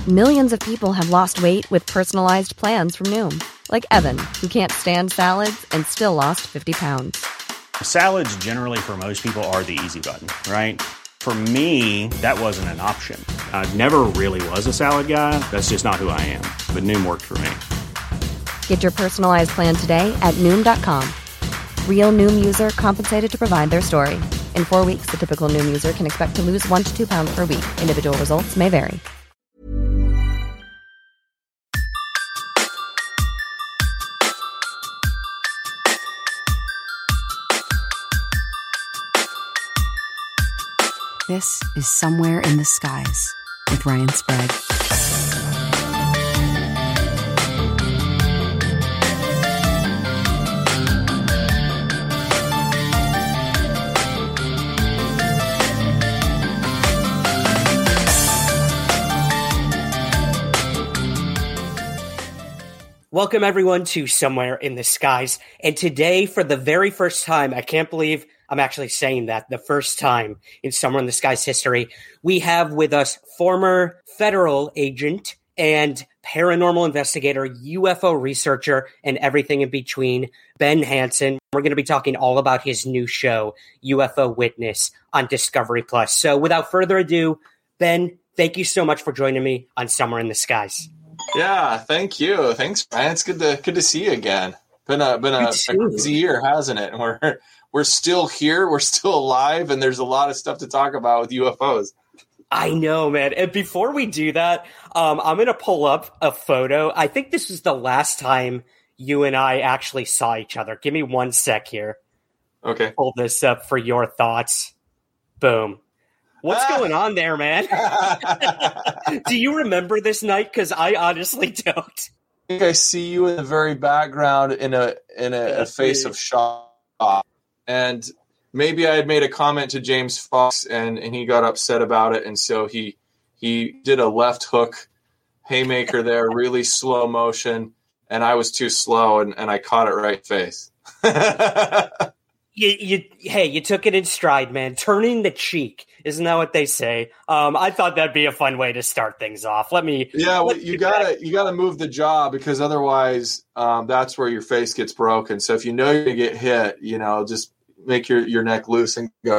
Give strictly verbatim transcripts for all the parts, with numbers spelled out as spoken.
Millions of people have lost weight with personalized plans from Noom. Like Evan, who can't stand salads and still lost fifty pounds. Salads generally for most people are the easy button, right? For me, that wasn't an option. I never really was a salad guy. That's just not who I am. But Noom worked for me. Get your personalized plan today at Noom dot com. Real Noom user compensated to provide their story. In four weeks, the typical Noom user can expect to lose one to two pounds per week. Individual results may vary. This is Somewhere in the Skies with Ryan Sprague. Welcome everyone to Somewhere in the Skies. And today, for the very first time, I can't believe I'm actually saying that, the first time in Somewhere in the Skies history, we have with us former federal agent and paranormal investigator, U F O researcher, and everything in between, Ben Hansen. We're going to be talking all about his new show, U F O Witness, on Discovery Plus. So without further ado, Ben, thank you so much for joining me on Somewhere in the Skies. Yeah, thank you. Thanks, Brian. It's good to good to see you again. Been a been a, a crazy year, hasn't it? We're we're still here, we're still alive, and there's a lot of stuff to talk about with U F Os. I know, man. And before we do that, um, I'm going to pull up a photo. I think this is the last time you and I actually saw each other. Give me one sec here. Okay. Pull this up for your thoughts. Boom. What's ah. going on there, man? Do you remember this night? Because I honestly don't. I think I see you in the very background in a in a, a face of shock. And maybe I had made a comment to James Fox, and, and he got upset about it, and so he he did a left hook haymaker there, really slow motion, and I was too slow, and, and I caught it right face. You, you, hey, you took it in stride, man. Turning the cheek, isn't that what they say? Um, I thought that'd be a fun way to start things off. Let me. Yeah, well, you gotta that. you gotta move the jaw, because otherwise, um, that's where your face gets broken. So if you know you're gonna get hit, you know, just make your, your neck loose and go.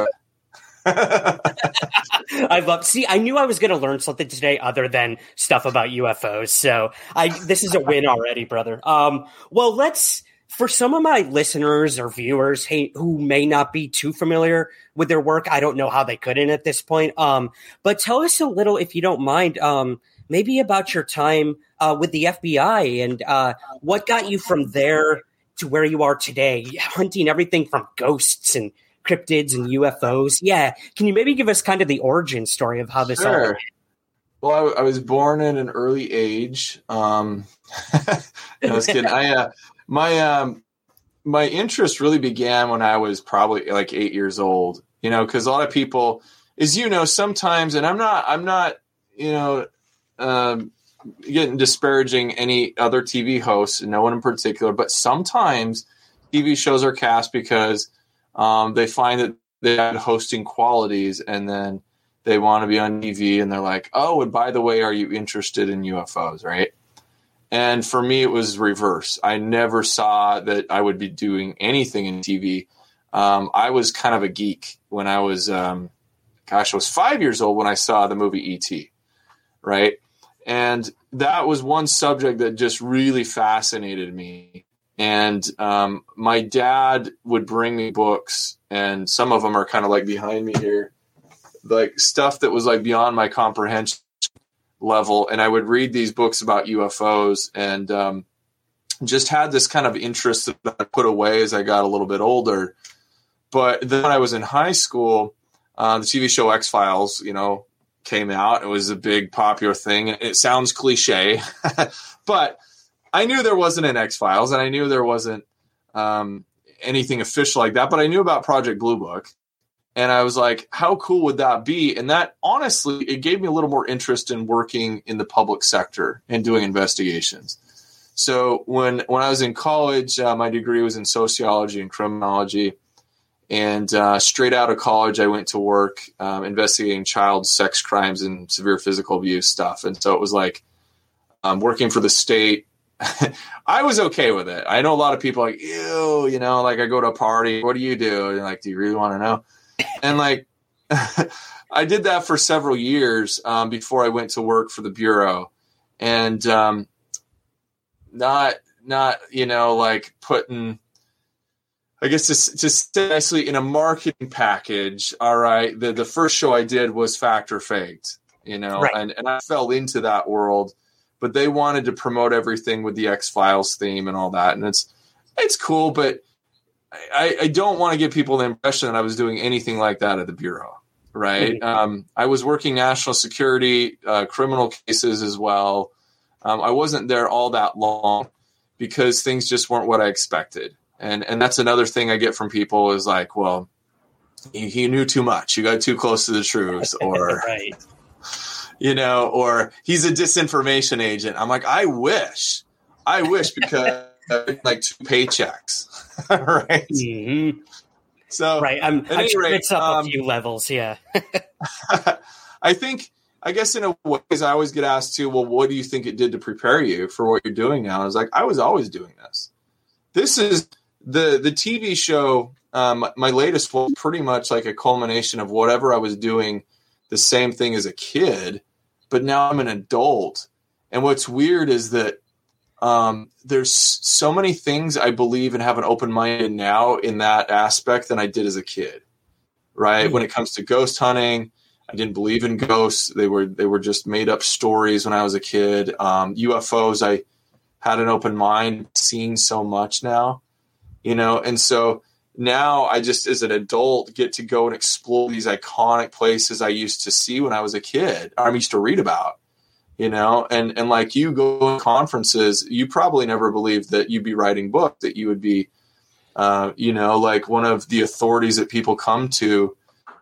I love. See, I knew I was gonna learn something today other than stuff about U F Os. So I this is a win already, brother. Um, well, let's. For some of my listeners or viewers hey, who may not be too familiar with their work, I don't know how they couldn't at this point. Um, but tell us a little, if you don't mind, um, maybe about your time uh, with the F B I and uh, what got you from there to where you are today, hunting everything from ghosts and cryptids and U F Os. Yeah. Can you maybe give us kind of the origin story of how this sure. all happened? Well, I, I was born at an early age. Um, no, I was kidding. I, uh, My um my interest really began when I was probably like eight years old, you know, because a lot of people, as you know, sometimes, and I'm not I'm not you know um, getting disparaging any other T V hosts, no one in particular, but sometimes T V shows are cast because um, they find that they have hosting qualities, and then they want to be on T V, and they're like, oh, and by the way, are you interested in U F Os, right? And for me, it was reverse. I never saw that I would be doing anything in T V. Um, I was kind of a geek when I was, um, gosh, I was five years old when I saw the movie E T, right? And that was one subject that just really fascinated me. And um, my dad would bring me books, and some of them are kind of like behind me here, like stuff that was like beyond my comprehension level, and I would read these books about U F Os, and um, just had this kind of interest that I put away as I got a little bit older. But then when I was in high school, uh, the T V show X-Files, you know, came out. It was a big popular thing. It sounds cliche, but I knew there wasn't an X-Files, and I knew there wasn't um, anything official like that, but I knew about Project Blue Book. And I was like, how cool would that be? And that, honestly, it gave me a little more interest in working in the public sector and doing investigations. So when when I was in college, uh, my degree was in sociology and criminology. And uh, straight out of college, I went to work um, investigating child sex crimes and severe physical abuse stuff. And so it was like um, working for the state. I was okay with it. I know a lot of people are like, ew, you know, like I go to a party. What do you do? And like, do you really want to know? And like, I did that for several years um, before I went to work for the Bureau. And um, not, not, you know, like putting, I guess just just nicely in a marketing package. All right. The the first show I did was Fact or Faked, you know, right. and, and I fell into that world, but they wanted to promote everything with the X-Files theme and all that. And it's, it's cool, but I, I don't want to give people the impression that I was doing anything like that at the Bureau. Right. Mm-hmm. Um, I was working national security, uh, criminal cases as well. Um, I wasn't there all that long because things just weren't what I expected. And and that's another thing I get from people is like, well, he, he knew too much. You got too close to the truth, or, right. you know, or he's a disinformation agent. I'm like, I wish, I wish because like two paychecks, right? Mm-hmm. So right, I'm, I'm sure rate, it's up um, a few levels. Yeah, I think. I guess in a way, I always get asked too, well, what do you think it did to prepare you for what you're doing now? I was like, I was always doing this. This is. The the T V show, um, my latest was pretty much like a culmination of whatever I was doing, the same thing as a kid, but now I'm an adult. And what's weird is that um, there's so many things I believe and have an open mind now in that aspect than I did as a kid, right? Mm-hmm. When it comes to ghost hunting, I didn't believe in ghosts. They were they were just made up stories when I was a kid. Um, U F Os, I had an open mind, seeing so much now. You know, and so now I just, as an adult, get to go and explore these iconic places I used to see when I was a kid, or I used to read about, you know, and, and like you go to conferences, you probably never believed that you'd be writing books, that you would be, uh, you know, like one of the authorities that people come to.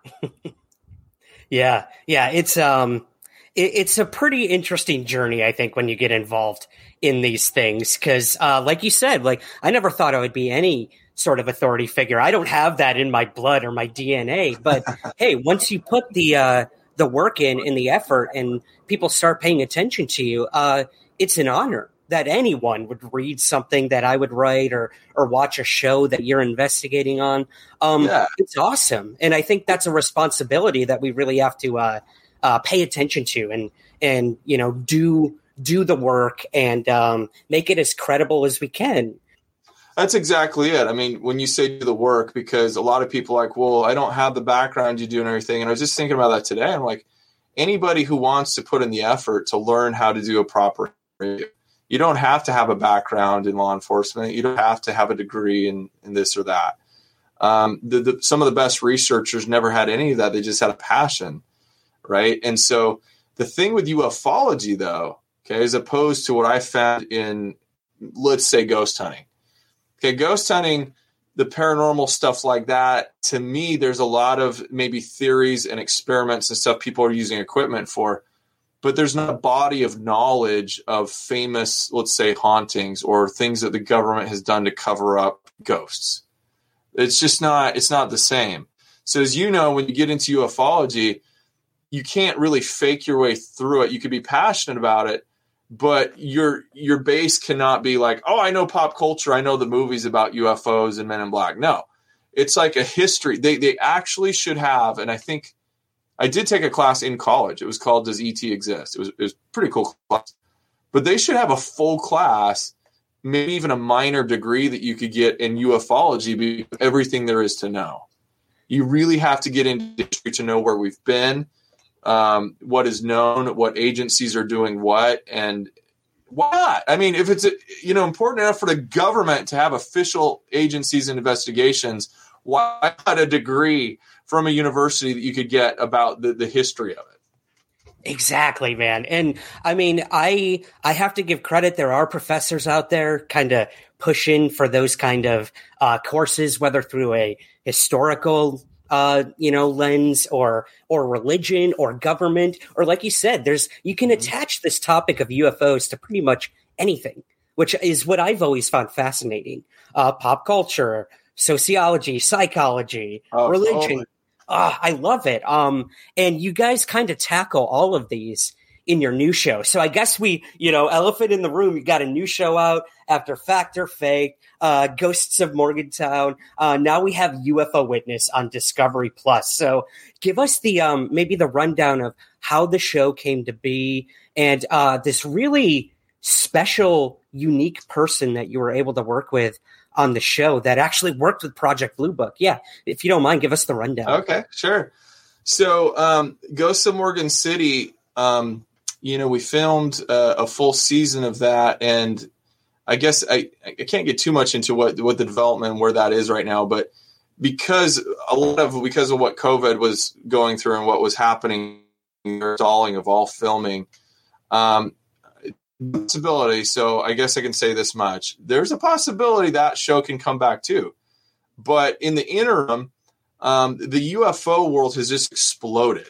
yeah. Yeah. It's, um, it, it's a pretty interesting journey, I think, when you get involved in these things. Cause, uh, like you said, like I never thought I would be any sort of authority figure. I don't have that in my blood or my D N A, but hey, once you put the, uh, the work in and the effort and people start paying attention to you, uh, it's an honor that anyone would read something that I would write or, or watch a show that you're investigating on. Um, yeah. It's awesome. And I think that's a responsibility that we really have to, uh, uh, pay attention to and, and, you know, do, do the work and um, make it as credible as we can. That's exactly it. I mean, when you say do the work, because a lot of people are like, well, I don't have the background you do and everything. And I was just thinking about that today. I'm like, anybody who wants to put in the effort to learn how to do a proper interview, you don't have to have a background in law enforcement. You don't have to have a degree in, in this or that. Um, the, the, some of the best researchers never had any of that. They just had a passion, right? And so the thing with ufology, though, okay, as opposed to what I found in, let's say, ghost hunting. Okay, ghost hunting, the paranormal stuff like that, to me, there's a lot of maybe theories and experiments and stuff people are using equipment for, but there's not a body of knowledge of famous, let's say, hauntings or things that the government has done to cover up ghosts. It's just not, it's not the same. So as you know, when you get into ufology, you can't really fake your way through it. You could be passionate about it, but your your base cannot be like, oh, I know pop culture. I know the movies about U F Os and Men in Black. No, it's like a history. They they actually should have, and I think I did take a class in college. It was called Does E T Exist? It was, it was a pretty cool class. But they should have a full class, maybe even a minor degree that you could get in ufology, because everything there is to know. You really have to get into history to know where we've been, Um, what is known, what agencies are doing what, and why not? I mean, if it's you know important enough for the government to have official agencies and investigations, why not a degree from a university that you could get about the, the history of it? Exactly, man. And I mean, I I have to give credit. There are professors out there kind of pushing for those kind of uh, courses, whether through a historical uh, you know, lens or, or religion or government, or like you said, there's, you can attach this topic of U F Os to pretty much anything, which is what I've always found fascinating. Uh, pop culture, sociology, psychology, oh, religion. Totally. Oh, I love it. Um, and you guys kind of tackle all of these in your new show. So I guess we, you know, elephant in the room, you got a new show out after Fact or Fake, uh, Ghosts of Morgantown. Uh, now we have U F O Witness on Discovery Plus. So give us the, um, maybe the rundown of how the show came to be and, uh, this really special, unique person that you were able to work with on the show that actually worked with Project Blue Book. Yeah. If you don't mind, give us the rundown. Okay, sure. So, um, Ghosts of Morgan City, um, you know, we filmed uh, a full season of that, and I guess I, I can't get too much into what, what the development, where that is right now, but because a lot of, because of what COVID was going through and what was happening, the stalling of all filming, um, possibility. So I guess I can say this much. There's a possibility that show can come back too. But in the interim, um, the U F O world has just exploded.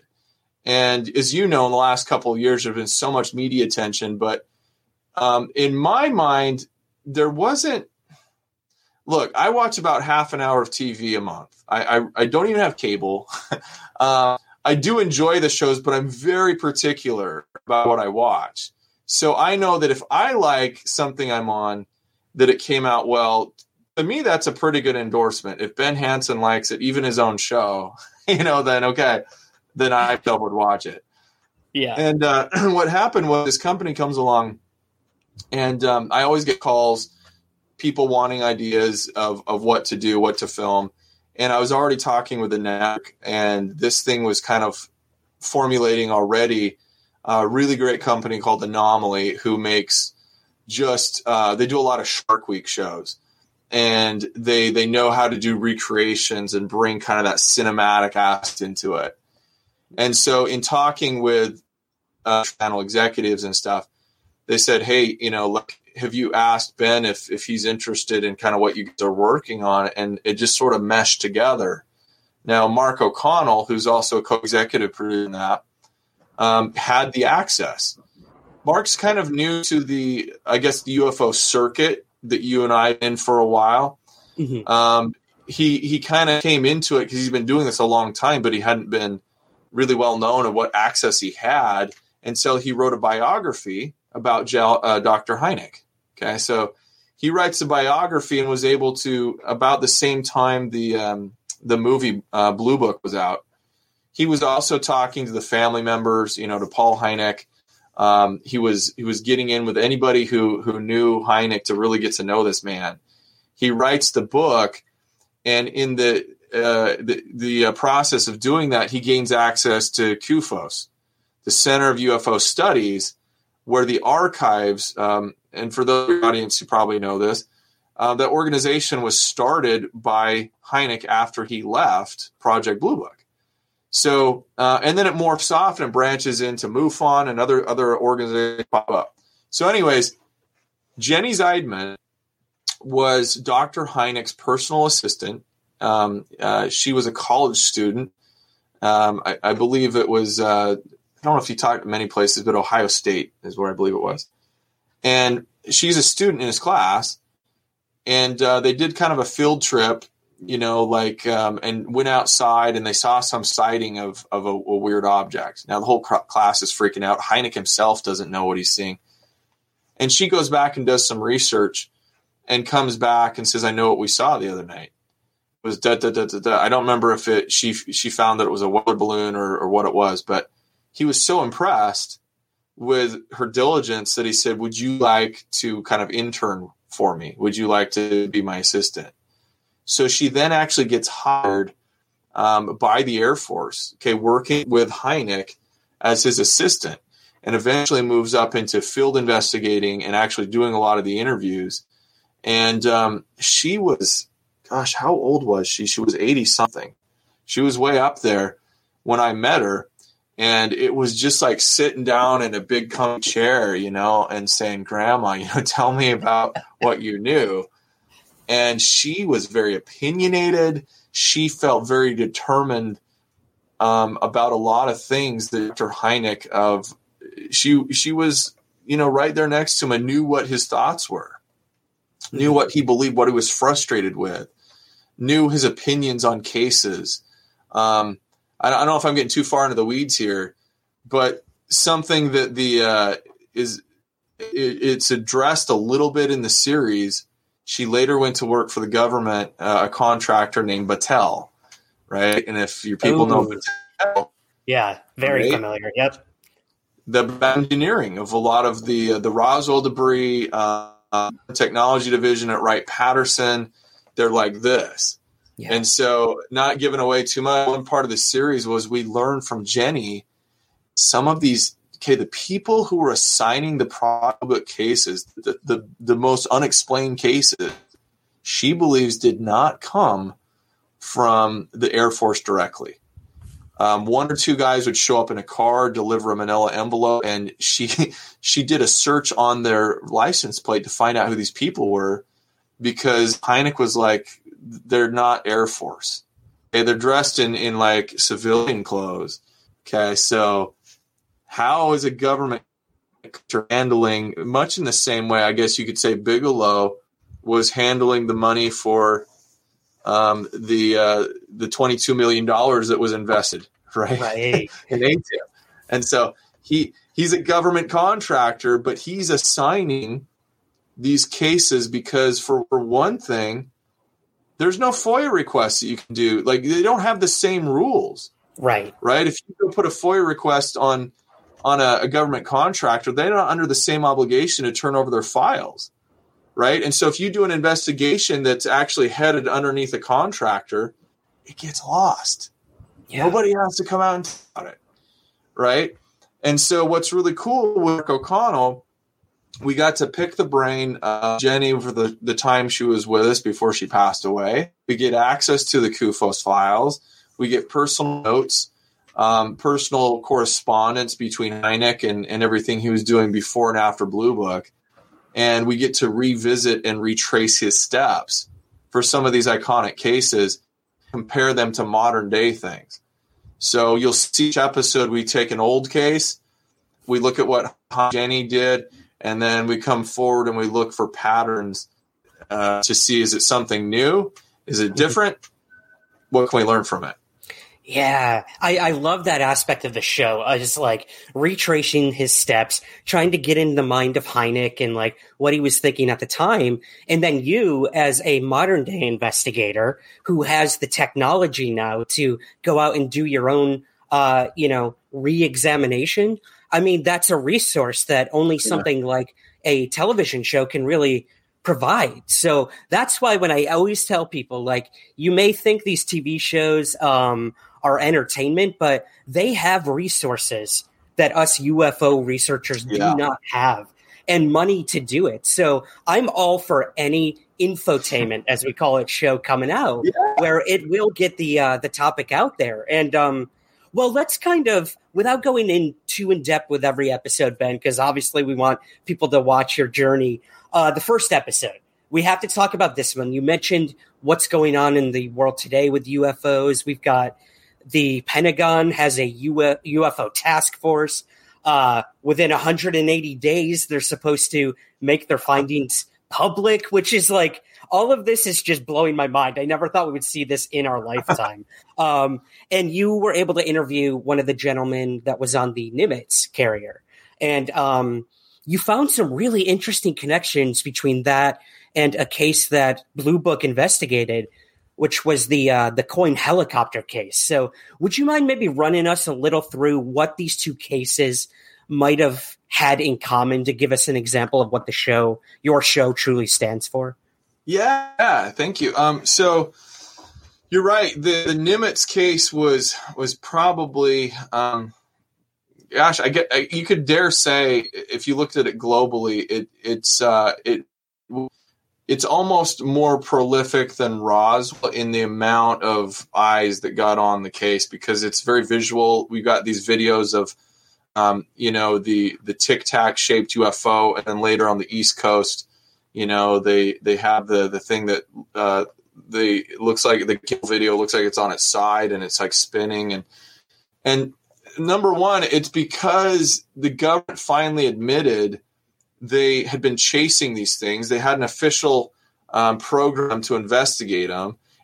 And as you know, in the last couple of years, there's been so much media attention. But um, in my mind, there wasn't. Look, I watch about half an hour of T V a month. I, I, I don't even have cable. uh, I do enjoy the shows, but I'm very particular about what I watch. So I know that if I like something I'm on, that it came out well, to me, that's a pretty good endorsement. If Ben Hansen likes it, even his own show, you know, then okay. then I would watch it. Yeah. And uh, what happened was this company comes along, and um, I always get calls, people wanting ideas of, of what to do, what to film. And I was already talking with the network, and this thing was kind of formulating already. A really great company called Anomaly, who makes just uh, they do a lot of Shark Week shows. And they they know how to do recreations and bring kind of that cinematic aspect into it. And so in talking with uh, channel executives and stuff, they said, hey, you know, look, have you asked Ben if, if he's interested in kind of what you guys are working on? And it just sort of meshed together. Now, Mark O'Connell, who's also a co-executive producer in that, um, had the access. Mark's kind of new to the, I guess, the U F O circuit that you and I have been for a while. Mm-hmm. Um, he he kind of came into it because he's been doing this a long time, but he hadn't been really well known of what access he had. And so he wrote a biography about uh, Doctor Hynek. Okay, so he writes a biography and was able to, about the same time the um, the movie uh, Blue Book was out, he was also talking to the family members, you know, to Paul Hynek. Um, he was he was getting in with anybody who who knew Hynek to really get to know this man. He writes the book, and in the uh, the, the uh, process of doing that, he gains access to C U F O S, the Center of U F O Studies, where the archives, um, and for those in the audience who probably know this, uh, the organization was started by Hynek after he left Project Blue Book. So, uh, and then it morphs off and branches into MUFON and other, other organizations pop up. So anyways, Jenny Zeidman was Doctor Hynek's personal assistant. Um, uh, she was a college student. Um, I, I believe it was, uh, I don't know if you talked to many places, but Ohio State is where I believe it was. And she's a student in his class. And uh, they did kind of a field trip, you know, like, um, and went outside and they saw some sighting of, of a, a weird object. Now the whole cr- class is freaking out. Hynek himself doesn't know what he's seeing. And she goes back and does some research and comes back and says, I know what we saw the other night. It was da, da, da, da, da. I don't remember if it, she, she found that it was a weather balloon or, or what it was, but he was so impressed with her diligence that he said, would you like to kind of intern for me? Would you like to be my assistant? So she then actually gets hired um, by the Air Force, okay, working with Hynek as his assistant, and eventually moves up into field investigating and actually doing a lot of the interviews. And um, she was, gosh, how old was she? She was eighty something. She was way up there when I met her. And it was just like sitting down in a big comfy chair, you know, and saying, Grandma, you know, tell me about what you knew. And she was very opinionated. She felt very determined um, about a lot of things that Doctor Hynek of she she was, you know, right there next to him and knew what his thoughts were, knew what he believed, what he was frustrated with. knew his opinions on cases. Um, I don't know if I'm getting too far into the weeds here, but something that the uh, is it, it's addressed a little bit in the series. She later went to work for the government, uh, a contractor named Battelle, right? And if your people Ooh. know Battelle, yeah, very right? familiar. Yep, the engineering of a lot of the uh, the Roswell debris, uh, uh, technology division at Wright-Patterson, they're like this. Yeah. And so, not giving away too much, one part of the series was we learned from Jenny some of these, okay, the people who were assigning the probable cases, the, the, the most unexplained cases, she believes did not come from the Air Force directly. Um, one or two guys would show up in a car, deliver a manila envelope, and she she did a search on their license plate to find out who these people were, because Hynek was like, they're not Air Force. Okay, they're dressed in, in like civilian clothes. Okay, so how is a government handling, much in the same way, I guess you could say Bigelow was handling the money for um, the uh, the twenty-two million dollars that was invested, right? Right. in A T I P. And so he he's a government contractor, but he's assigning these cases because, for, for one thing, there's no FOIA requests that you can do. Like, they don't have the same rules. Right. Right. If you go put a FOIA request on on a, a government contractor, they're not under the same obligation to turn over their files. Right. And so if you do an investigation that's actually headed underneath a contractor, it gets lost. Yeah. Nobody has to come out and talk about it. Right. And so what's really cool with Mark O'Connell, we got to pick the brain of Jenny for the, the time she was with us before she passed away. We get access to the Kufos files. We get personal notes, um, personal correspondence between Hynek and, and everything he was doing before and after Blue Book. And we get to revisit and retrace his steps for some of these iconic cases, compare them to modern day things. So you'll see each episode, we take an old case, we look at what Jenny did, and then we come forward and we look for patterns uh, to see, is it something new? Is it different? What can we learn from it? Yeah, I, I love that aspect of the show. I just like retracing his steps, trying to get in the mind of Hynek and like what he was thinking at the time. And then you, as a modern day investigator who has the technology now to go out and do your own, uh, you know, re-examination. I mean, that's a resource that only something yeah. like a television show can really provide. So that's why when I always tell people, like, you may think these T V shows um, are entertainment, but they have resources that us U F O researchers yeah. do not have, and money to do it. So I'm all for any infotainment, as we call it, show coming out yeah. where it will get the uh, the topic out there. And um, well, let's kind of, without going in too in depth with every episode, Ben, because obviously we want people to watch your journey. Uh, the first episode, we have to talk about this one. You mentioned what's going on in the world today with U F Os. We've got the Pentagon has a U F O task force. Uh, within one hundred eighty days, they're supposed to make their findings public, which is like, all of this is just blowing my mind. I never thought we would see this in our lifetime. um, and you were able to interview one of the gentlemen that was on the Nimitz carrier. And um, you found some really interesting connections between that and a case that Blue Book investigated, which was the uh, the Coin helicopter case. So would you mind maybe running us a little through what these two cases might have had in common to give us an example of what the show, your show, truly stands for? Yeah, thank you. Um, so you're right. The, the Nimitz case was was probably, um, gosh, I get I, you could dare say, if you looked at it globally, it it's uh, it it's almost more prolific than Roswell in the amount of eyes that got on the case, because it's very visual. We got these videos of, um, you know, the the Tic Tac shaped U F O, and then later on the East Coast, you know, they they have the the thing that uh, they it looks like the kill video looks like it's on its side and it's like spinning, and and number one, it's because the government finally admitted they had been chasing these things. They had an official um, program to investigate them,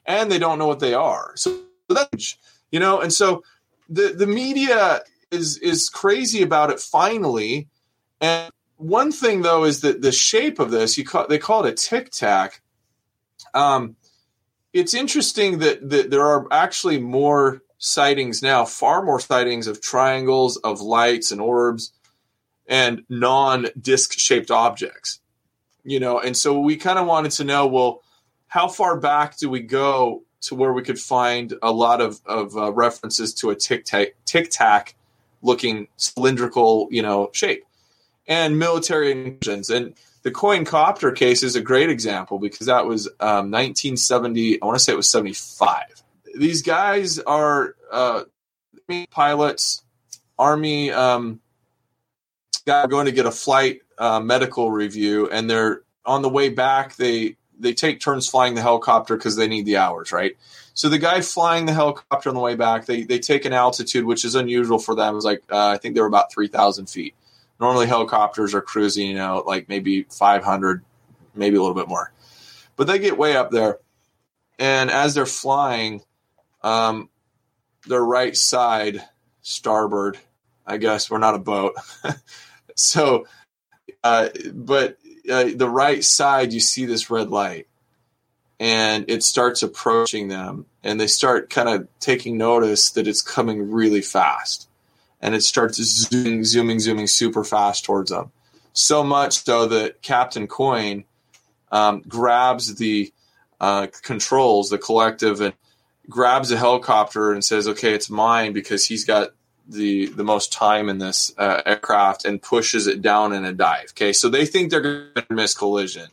and they don't know what they are. So that's, you know, and so the, the media is, is crazy about it finally. And one thing though, is that the shape of this, you call, they call it a tic tac. Um, it's interesting that, that there are actually more sightings now, far more sightings of triangles, of lights and orbs and non-disc shaped objects, you know? And so we kind of wanted to know, well, how far back do we go to where we could find a lot of, of uh, references to a tic-tac, tic-tac looking cylindrical, you know, shape and military engines. And the Coin Copter case is a great example because that was um, nineteen seventy. I want to say it was seventy-five. These guys are uh, pilots, Army um, guys going to get a flight uh, medical review, and they're on the way back. They they take turns flying the helicopter because they need the hours, right? So the guy flying the helicopter on the way back, they they take an altitude which is unusual for them. It was like uh, I think they were about three thousand feet. Normally helicopters are cruising, you know, like maybe five hundred, maybe a little bit more. But they get way up there, and as they're flying, um, their right side, starboard, I guess we're not a boat, so, uh, but uh, the right side, you see this red light, and it starts approaching them, and they start kind of taking notice that it's coming really fast. And it starts zooming, zooming, zooming super fast towards them. So much so that Captain Coin um, grabs the uh, controls, the collective, and grabs a helicopter and says, okay, it's mine, because he's got the the most time in this uh, aircraft, and pushes it down in a dive. Okay, so they think they're going to miss collision.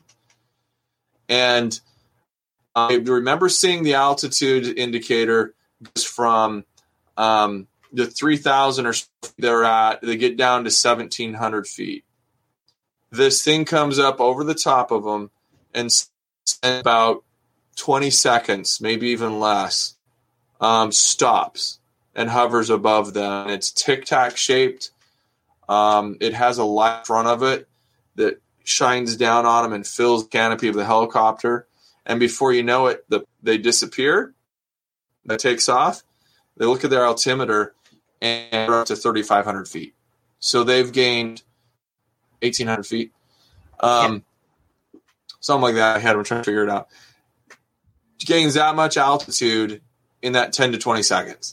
And I remember seeing the altitude indicator goes from um, the three thousand or so they're at, they get down to seventeen hundred feet. This thing comes up over the top of them and in about twenty seconds, maybe even less, um, stops and hovers above them. And it's tic-tac shaped. Um, it has a light in front of it that shines down on them and fills the canopy of the helicopter. And before you know it, the, they disappear. That takes off. They look at their altimeter, and they're up to thirty-five hundred feet. So they've gained eighteen hundred feet. Um, yeah. Something like that. I had them trying to figure it out. Gains that much altitude in that ten to twenty seconds.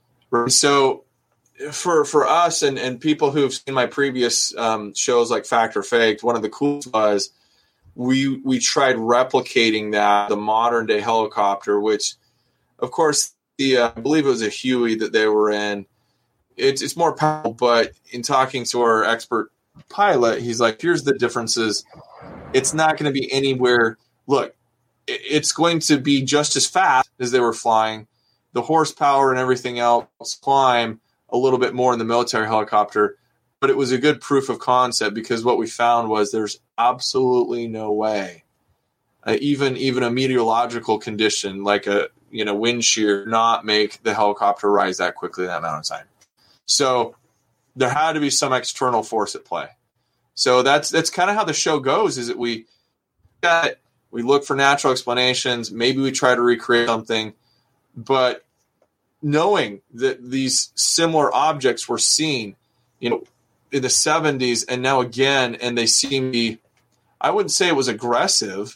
So for for us and, and people who've seen my previous um, shows like Fact or Faked, one of the coolest was we we tried replicating that, the modern day helicopter, which, of course, the uh, I believe it was a Huey that they were in. It's it's more powerful, but in talking to our expert pilot, he's like, here's the differences. It's not going to be anywhere. Look, it's going to be just as fast as they were flying. The horsepower and everything else climb a little bit more in the military helicopter, but it was a good proof of concept, because what we found was there's absolutely no way, uh, even even a meteorological condition like a you know wind shear, not make the helicopter rise that quickly in that amount of time. So there had to be some external force at play. So that's that's kind of how the show goes. Is that we got we look for natural explanations. Maybe we try to recreate something, but knowing that these similar objects were seen, you know, in the seventies and now again, and they seem to be, I wouldn't say it was aggressive,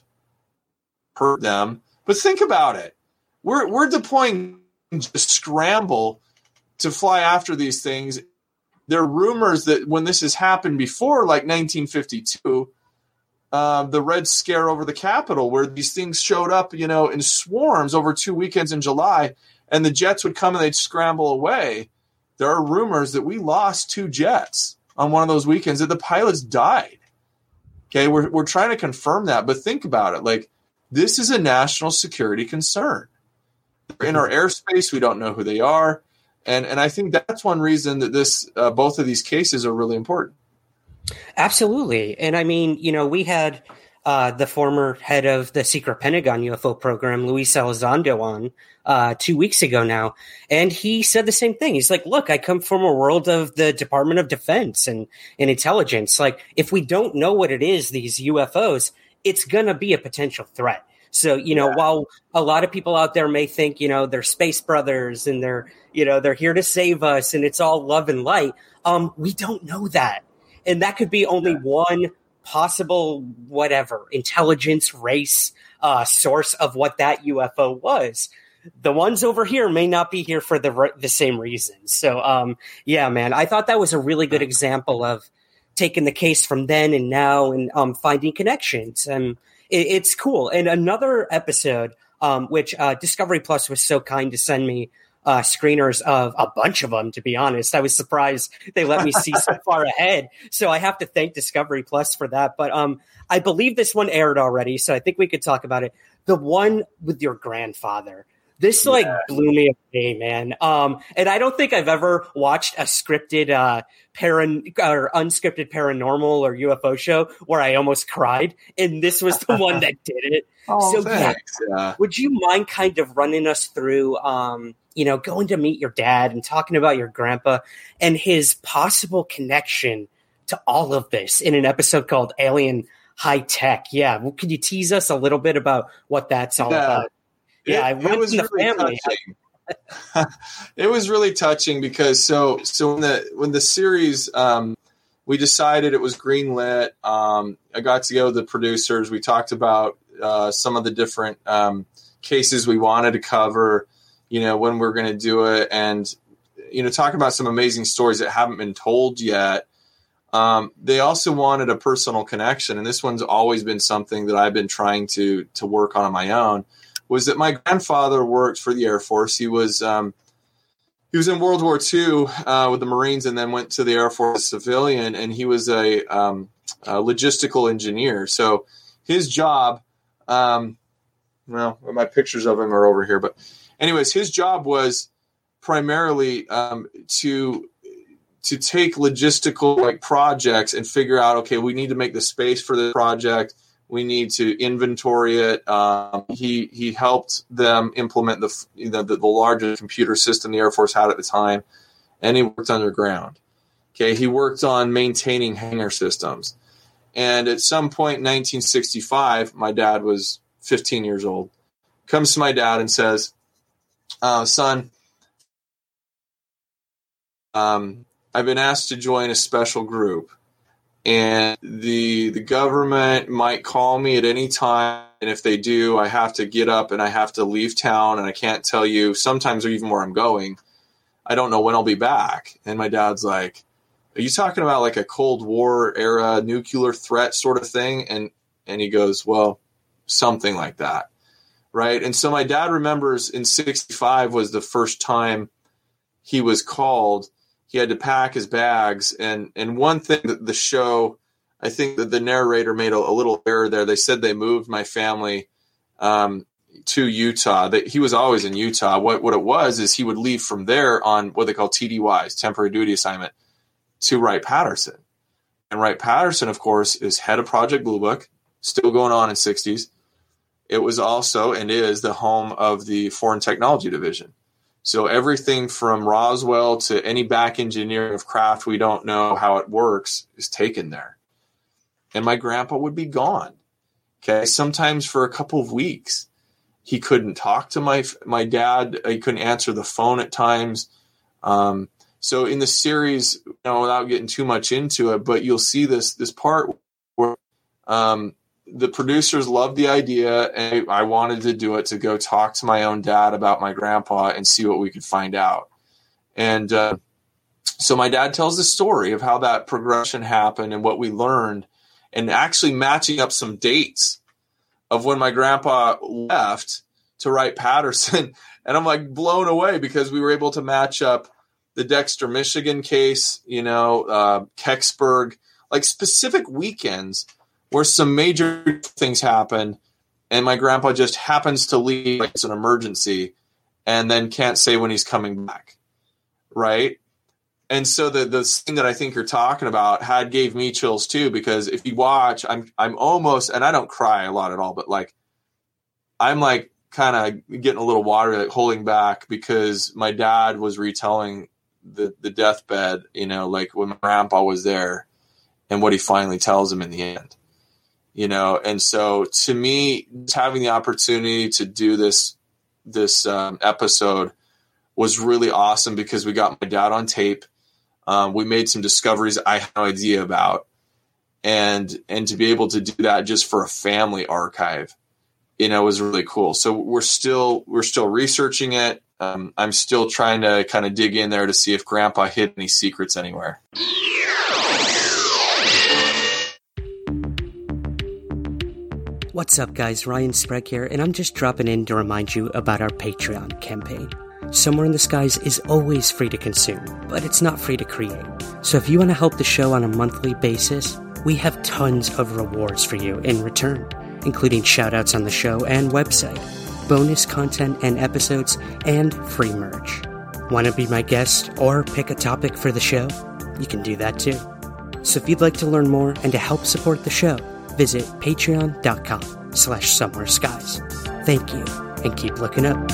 hurt them, but think about it. We're we're deploying to scramble to fly after these things. There are rumors that when this has happened before, like nineteen fifty-two, uh, the Red Scare over the Capitol, where these things showed up, you know, in swarms over two weekends in July, and the jets would come and they'd scramble away. There are rumors that we lost two jets on one of those weekends, that the pilots died. Okay, we're we're trying to confirm that, but think about it. Like, this is a national security concern. They're in our airspace, we don't know who they are. And and I think that's one reason that this uh, both of these cases are really important. Absolutely. And I mean, you know, we had uh, the former head of the secret Pentagon U F O program, Luis Elizondo, on uh, two weeks ago now. And he said the same thing. He's like, look, I come from a world of the Department of Defense and, and intelligence. Like, if we don't know what it is, these U F Os, it's going to be a potential threat. So, you know, Yeah. while a lot of people out there may think, you know, they're space brothers and they're, you know, they're here to save us and it's all love and light, um, we don't know that. And that could be only Yeah. one possible, whatever, intelligence, race, uh, source of what that U F O was. The ones over here may not be here for the the same reasons. So, um, yeah, man, I thought that was a really good example of taking the case from then and now and um, finding connections. And it, it's cool. And another episode, um, which uh, Discovery Plus was so kind to send me uh, screeners of a bunch of them, to be honest. I was surprised they let me see so far ahead. So I have to thank Discovery Plus for that. But um, I believe this one aired already, so I think we could talk about it. The one with your grandfather. This like Yeah. blew me away, man. Um, and I don't think I've ever watched a scripted, uh, paran or unscripted paranormal or U F O show where I almost cried. And this was the one that did it. Oh, so thanks. Yeah. would you mind kind of running us through, um, you know, going to meet your dad and talking about your grandpa and his possible connection to all of this in an episode called Alien High Tech? Yeah. Well, could you tease us a little bit about what that's all Yeah. about? Yeah, I it, went it was in the really family. touching. It was really touching because so so when the when the series um, we decided it was greenlit. Um, I got to go with the producers. We talked about uh, some of the different um, cases we wanted to cover. You know, when we're going to do it, and you know, talk about some amazing stories that haven't been told yet. Um, they also wanted a personal connection, and this one's always been something that I've been trying to to work on on my own. Was that my grandfather worked for the Air Force. He was um, he was in World War Two uh, with the Marines, and then went to the Air Force as a civilian. And he was a, um, a logistical engineer. So his job, um, well, my pictures of him are over here. But anyways, his job was primarily um, to to take logistical like projects and figure out, okay, we need to make the space for the project. We need to inventory it. Um, he he helped them implement the, you know, the the largest computer system the Air Force had at the time, and he worked underground. Okay, he worked on maintaining hangar systems, and at some point in nineteen sixty-five, my dad was fifteen years old. Comes to my dad and says, uh, "Son, um, I've been asked to join a special group." And the the government might call me at any time. And if they do, I have to get up and I have to leave town. And I can't tell you sometimes or even where I'm going. I don't know when I'll be back. And my dad's like, are you talking about like a Cold War era nuclear threat sort of thing? And and he goes, well, something like that. Right. And so my dad remembers in sixty-five was the first time he was called. He had to pack his bags. And, and one thing that the show, I think that the narrator made a, a little error there. They said they moved my family um, to Utah. That he was always in Utah. What, what it was is he would leave from there on what they call T D Ys, temporary duty assignment, to Wright-Patterson. And Wright-Patterson, of course, is head of Project Blue Book, still going on in sixties. It was also and is the home of the Foreign Technology Division. So everything from Roswell to any back engineering of craft we don't know how it works is taken there. And my grandpa would be gone. Okay, sometimes for a couple of weeks. He couldn't talk to my my dad. He couldn't answer the phone at times. Um, so in the series, you know, without getting too much into it, but you'll see this this part where um, the producers loved the idea, and I wanted to do it to go talk to my own dad about my grandpa and see what we could find out. And uh, so my dad tells the story of how that progression happened and what we learned, and actually matching up some dates of when my grandpa left to Wright-Patterson. And I'm like blown away because we were able to match up the Dexter, Michigan case, you know, uh, Kecksburg, like specific weekends where some major things happen, and my grandpa just happens to leave like it's an emergency and then can't say when he's coming back, right? And so the the thing that I think you're talking about had gave me chills too, because if you watch, I'm I'm almost, and I don't cry a lot at all, but like I'm like kind of getting a little watery, like holding back, because my dad was retelling the the deathbed, you know, like when my grandpa was there, and what he finally tells him in the end. you know? And so to me, having the opportunity to do this, this um, episode was really awesome because we got my dad on tape. Um, we made some discoveries I had no idea about. And, and to be able to do that just for a family archive, you know, was really cool. So we're still, we're still researching it. Um, I'm still trying to kind of dig in there to see if Grandpa hid any secrets anywhere. What's up, guys? Ryan Sprague here, and I'm just dropping in to remind you about our Patreon campaign. Somewhere in the Skies is always free to consume, but it's not free to create. So if you want to help the show on a monthly basis, we have tons of rewards for you in return, including shoutouts on the show and website, bonus content and episodes, and free merch. Want to be my guest or pick a topic for the show? You can do that too. So if you'd like to learn more and to help support the show, visit patreon.com slash somewhere skies. Thank you, and keep looking up.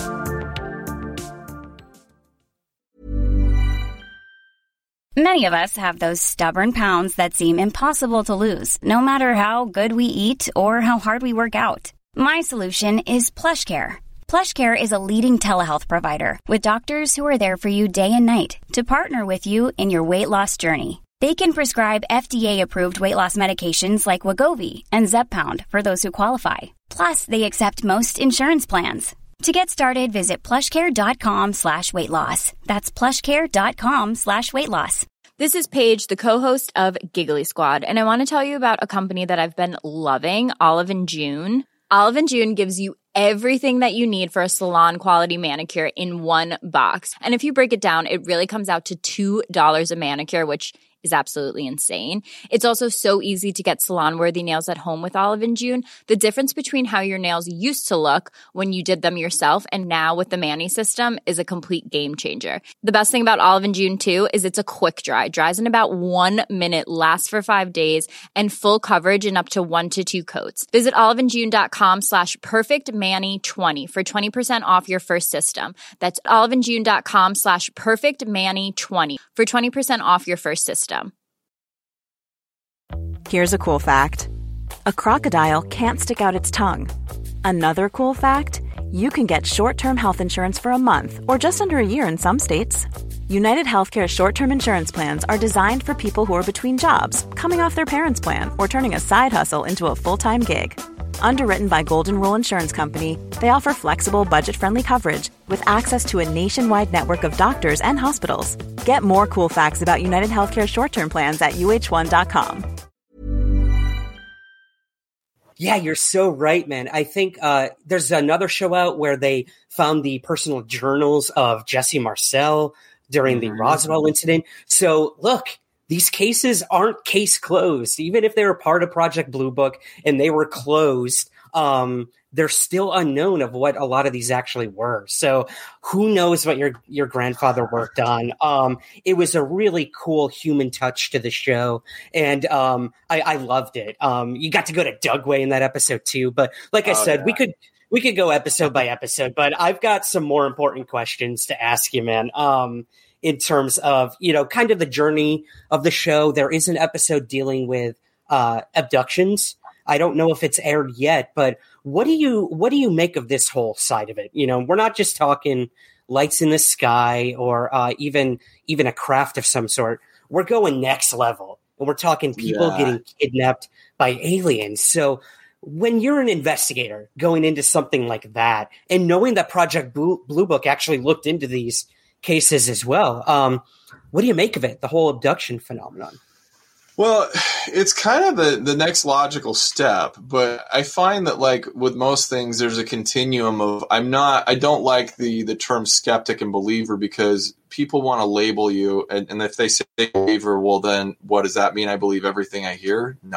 Many of us have those stubborn pounds that seem impossible to lose, no matter how good we eat or how hard we work out. My solution is PlushCare. PlushCare is a leading telehealth provider with doctors who are there for you day and night to partner with you in your weight loss journey. They can prescribe F D A-approved weight loss medications like Wegovy and Zepbound for those who qualify. Plus, they accept most insurance plans. To get started, visit plushcare.com slash weight loss. That's plushcare.com slash weight loss. This is Paige, the co-host of Giggly Squad, and I want to tell you about a company that I've been loving, Olive and June. Olive and June gives you everything that you need for a salon-quality manicure in one box. And if you break it down, it really comes out to two dollars a manicure, which is absolutely insane. It's also so easy to get salon-worthy nails at home with Olive and June. The difference between how your nails used to look when you did them yourself and now with the Mani system is a complete game changer. The best thing about Olive and June, too, is it's a quick dry. Dries in about one minute, lasts for five days, and full coverage in up to one to two coats. Visit oliveandjune.com slash perfectmani20 for twenty percent off your first system. That's oliveandjune.com slash perfectmani20 for twenty percent off your first system. Here's a cool fact. A crocodile can't stick out its tongue. Another cool fact, you can get short-term health insurance for a month or just under a year in some states. United Healthcare short-term insurance plans are designed for people who are between jobs, coming off their parents' plan, or turning a side hustle into a full-time gig. Underwritten by Golden Rule Insurance Company, they offer flexible, budget-friendly coverage with access to a nationwide network of doctors and hospitals. Get more cool facts about United Healthcare short-term plans at U H one dot com. Yeah, you're so right, man. I think uh, there's another show out where they found the personal journals of Jesse Marcel during the mm-hmm. Roswell incident. So, look, these cases aren't case closed. Even if they were part of Project Blue Book and they were closed, um, they're still unknown of what a lot of these actually were. So who knows what your, your grandfather worked on? Um, it was a really cool human touch to the show. And um, I, I loved it. Um, you got to go to Dugway in that episode too. But like I oh, said, yeah. we could we could go episode by episode. But I've got some more important questions to ask you, man. Um, in terms of, you know, kind of the journey of the show. There is an episode dealing with uh, abductions. I don't know if it's aired yet, but what do you what do you make of this whole side of it? You know, we're not just talking lights in the sky or uh, even even a craft of some sort. We're going next level, and we're talking people yeah. getting kidnapped by aliens. So when you're an investigator going into something like that and knowing that Project Blue, Blue Book actually looked into these cases as well, um, what do you make of it, the whole abduction phenomenon? Well, it's kind of the, the next logical step, but I find that like with most things, there's a continuum of, I'm not, I don't like the, the term skeptic and believer because people want to label you. And, and if they say believer, well, then what does that mean? I believe everything I hear? No,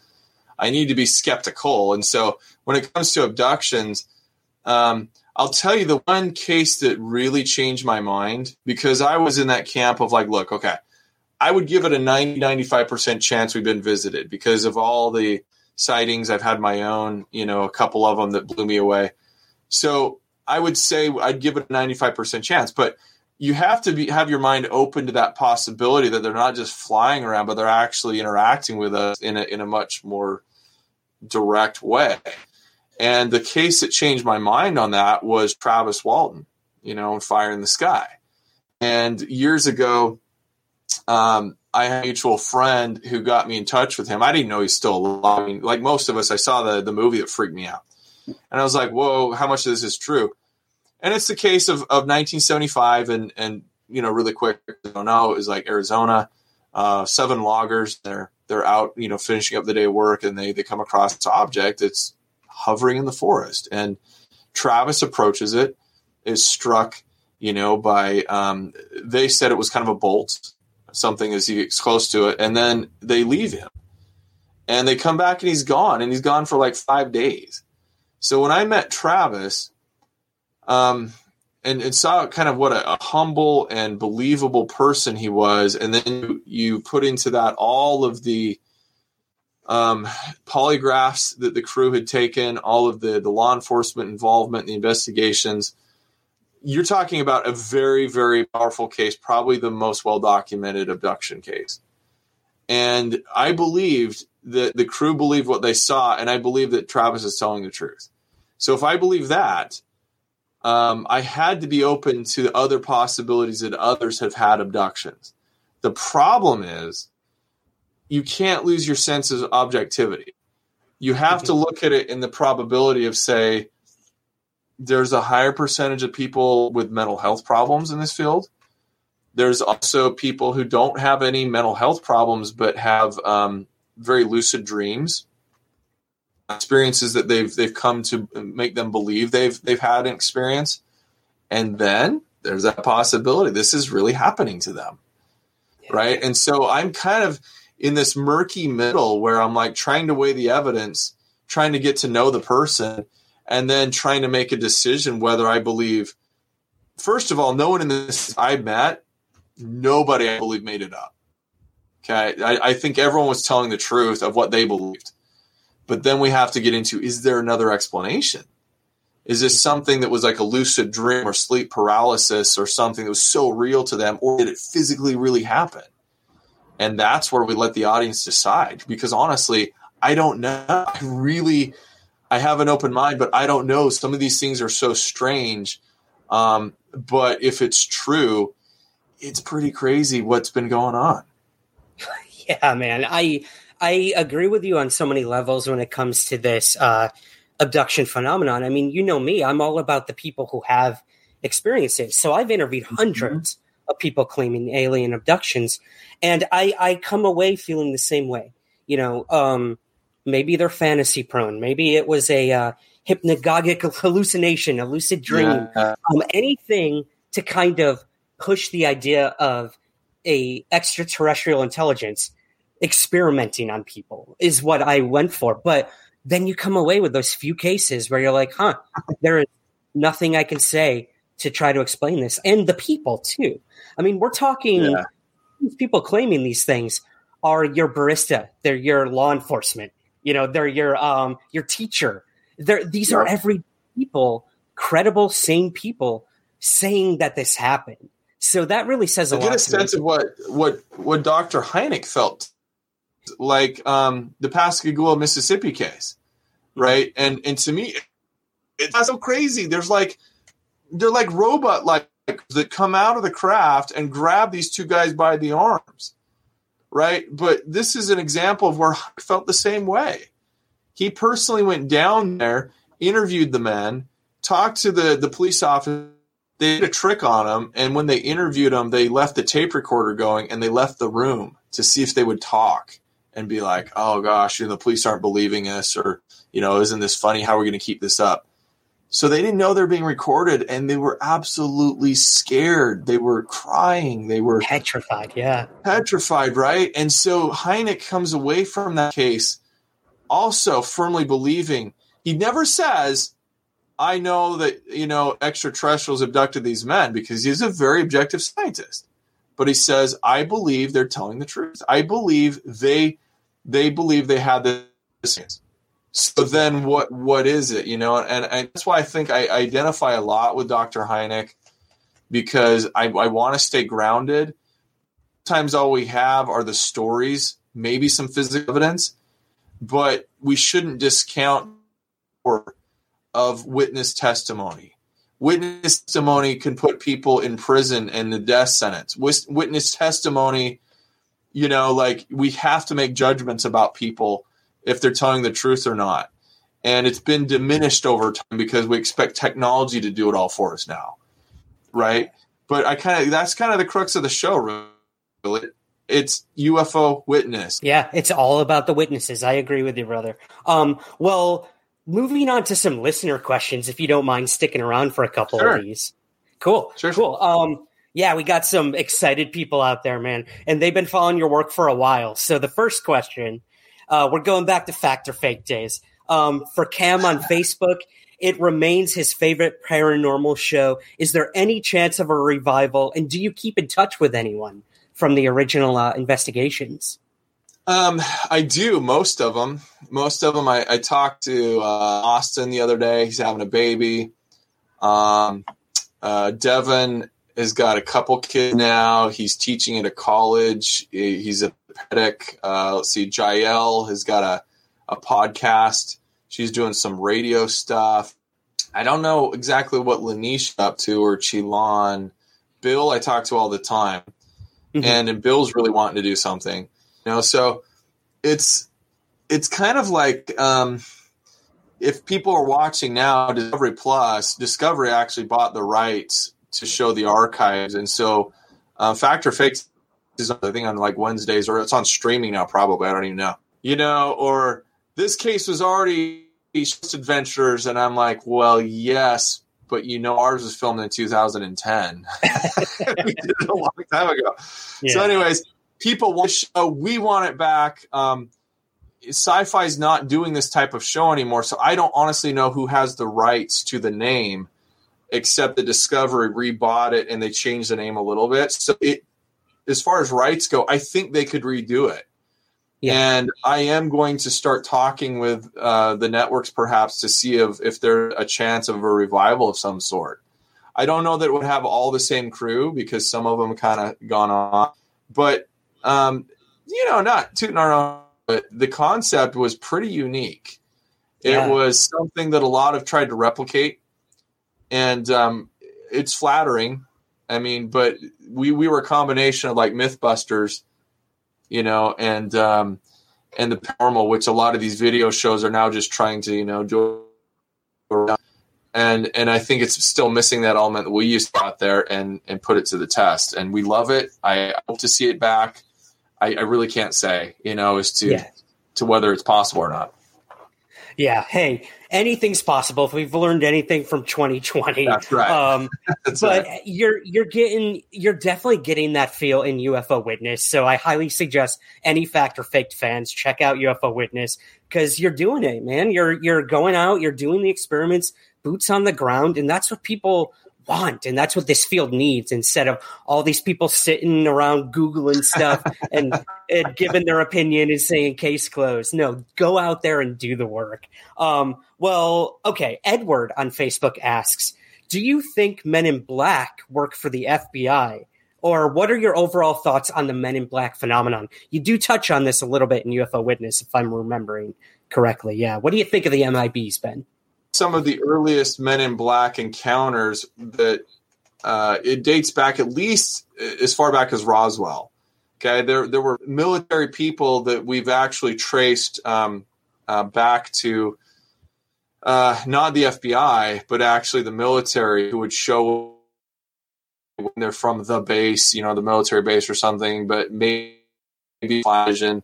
I need to be skeptical. And so when it comes to abductions, um, I'll tell you the one case that really changed my mind because I was in that camp of like, look, okay, I would give it a ninety, ninety-five percent chance we've been visited because of all the sightings. I've had my own, you know, a couple of them that blew me away. So I would say I'd give it a ninety-five percent chance, but you have to be, have your mind open to that possibility that they're not just flying around, but they're actually interacting with us in a, in a much more direct way. And the case that changed my mind on that was Travis Walton, you know, Fire in the Sky. And years ago, um, I had a mutual friend who got me in touch with him. I didn't know he's still alive. I mean, like most of us, I saw the, the movie that freaked me out. And I was like, whoa, how much of this is true? And it's the case of, of nineteen seventy-five and, and, you know, really quick, I don't know, it was like Arizona, uh, seven loggers, they're, they're out, you know, finishing up the day of work, and they, they come across this object that's hovering in the forest. And Travis approaches it, is struck, you know, by, um, they said it was kind of a bolt, something as he gets close to it, and then they leave him. And they come back and he's gone, and he's gone for like five days. So when I met Travis, um, and, and saw kind of what a, a humble and believable person he was, and then you, you put into that all of the um, polygraphs that the crew had taken, all of the, the law enforcement involvement in the investigations, you're talking about a very, very powerful case, probably the most well-documented abduction case. And I believed that the crew believed what they saw, and I believe that Travis is telling the truth. So if I believe that, um, I had to be open to other possibilities that others have had abductions. The problem is you can't lose your sense of objectivity. You have to look at it in the probability of, say, there's a higher percentage of people with mental health problems in this field. There's also people who don't have any mental health problems but have um, very lucid dreams, experiences that they've they've come to make them believe they've they've had an experience, and then there's that possibility this is really happening to them, yeah. Right? And so I'm kind of in this murky middle where I'm like trying to weigh the evidence, trying to get to know the person, and then trying to make a decision whether I believe. First of all, no one in this I met, nobody I believe made it up. Okay, I, I think everyone was telling the truth of what they believed. But then we have to get into, is there another explanation? Is this something that was like a lucid dream or sleep paralysis or something that was so real to them, or did it physically really happen? And that's where we let the audience decide. Because honestly, I don't know. I really, I have an open mind, but I don't know. Some of these things are so strange. Um, but if it's true, it's pretty crazy what's been going on. Yeah, man. I I agree with you on so many levels when it comes to this uh, abduction phenomenon. I mean, you know me, I'm all about the people who have experiences. So I've interviewed hundreds mm-hmm. of people claiming alien abductions, and I, I come away feeling the same way. You know, um, maybe they're fantasy prone. Maybe it was a uh, hypnagogic hallucination, a lucid dream, yeah. um, anything to kind of push the idea of a extraterrestrial intelligence experimenting on people is what I went for. But then you come away with those few cases where you're like, huh, there is nothing I can say to try to explain this. And the people too. I mean, we're talking yeah. these people claiming these things are your barista. They're your law enforcement. You know, they're your, um, your teacher. They're, these yeah. are every people, credible, sane people saying that this happened. So that really says a I lot. Get a sense me. of what, what, what Doctor Hynek felt. Like um, the Pascagoula, Mississippi case, right? And and to me, it's so crazy. There's like they're like robot like that come out of the craft and grab these two guys by the arms, right? But this is an example of where I felt the same way. He personally went down there, interviewed the men, talked to the the police officer. They did a trick on him, and when they interviewed him, they left the tape recorder going, and they left the room to see if they would talk. And be like, oh gosh, you know, the police aren't believing us, or, you know, isn't this funny? How are we going to keep this up? So they didn't know they're being recorded, and they were absolutely scared. They were crying. They were petrified. Yeah. Petrified. Right. And so Hynek comes away from that case also firmly believing. He never says, I know that, you know, extraterrestrials abducted these men, because he's a very objective scientist. But he says, I believe they're telling the truth. I believe they They believe they had this. So then what, what is it, you know? And, and that's why I think I identify a lot with Doctor Hynek, because I, I want to stay grounded. Sometimes all we have are the stories, maybe some physical evidence, but we shouldn't discount of witness testimony. Witness testimony can put people in prison and the death sentence. Witness testimony, you know, like we have to make judgments about people if they're telling the truth or not. And it's been diminished over time because we expect technology to do it all for us now. Right. But I kind of, that's kind of the crux of the show, really. It's U F O witness. Yeah. It's all about the witnesses. I agree with you, brother. Um, well, moving on to some listener questions, if you don't mind sticking around for a couple sure. of these. Cool. Sure. Cool. Um, yeah, we got some excited people out there, man, and they've been following your work for a while. So the first question, uh, we're going back to Fact or Fake days. Um, for Cam on Facebook, it remains his favorite paranormal show. Is there any chance of a revival? And do you keep in touch with anyone from the original uh, investigations? Um, I do. Most of them, most of them. I, I talked to uh, Austin the other day. He's having a baby. Um, uh, Devin has got a couple kids now. He's teaching at a college. He's a pedic. Uh, let's see. Jael has got a, a podcast. She's doing some radio stuff. I don't know exactly what Lanisha's up to or Chilan. Bill, I talk to all the time. Mm-hmm. And, and Bill's really wanting to do something. You know, so it's it's kind of like um, if people are watching now, Discovery Plus, Discovery actually bought the rights to show the archives, and so uh, Fact or Fake is I think on like Wednesdays, or it's on streaming now. Probably, I don't even know. You know, or this case was already Just Adventures, and I'm like, well, yes, but you know, ours was filmed in two thousand ten. We did it a long time ago. Yeah. So, anyways. People want to show, we want it back. Um, Sci-Fi is not doing this type of show anymore, so I don't honestly know who has the rights to the name, except the Discovery rebought it and they changed the name a little bit. So, it, as far as rights go, I think they could redo it. Yeah. And I am going to start talking with uh, the networks perhaps to see if, if there's a chance of a revival of some sort. I don't know that it would have all the same crew because some of them kind of gone on, but Um, you know, not tooting our own, but the concept was pretty unique. Yeah. It was something that a lot have tried to replicate, and um, it's flattering. I mean, but we, we were a combination of like Mythbusters, you know, and um, and the paranormal, which a lot of these video shows are now just trying to, you know, do. And and I think it's still missing that element that we used to out there and and put it to the test. And we love it. I hope to see it back. I, I really can't say, you know, as to yeah. to whether it's possible or not. Yeah. Hey, anything's possible if we've learned anything from twenty twenty. That's right. Um, That's but right. you're you're getting you're definitely getting that feel in U F O Witness. So I highly suggest any Fact or Faked fans check out U F O Witness because you're doing it, man. You're you're going out, you're doing the experiments, boots on the ground, and that's what people want, and that's what this field needs, instead of all these people sitting around Googling stuff and, and giving their opinion and saying case closed. No, go out there and do the work. Um, well, okay, Edward on Facebook asks, do you think Men in Black work for the F B I? Or what are your overall thoughts on the Men in Black phenomenon? You do touch on this a little bit in U F O Witness, if I'm remembering correctly. Yeah. What do you think of the M I Bs, Ben? Some of the earliest Men in Black encounters that uh, it dates back at least as far back as Roswell. Okay, there there were military people that we've actually traced um, uh, back to uh, not the F B I, but actually the military, who would show when they're from the base, you know, the military base or something, but maybe vision,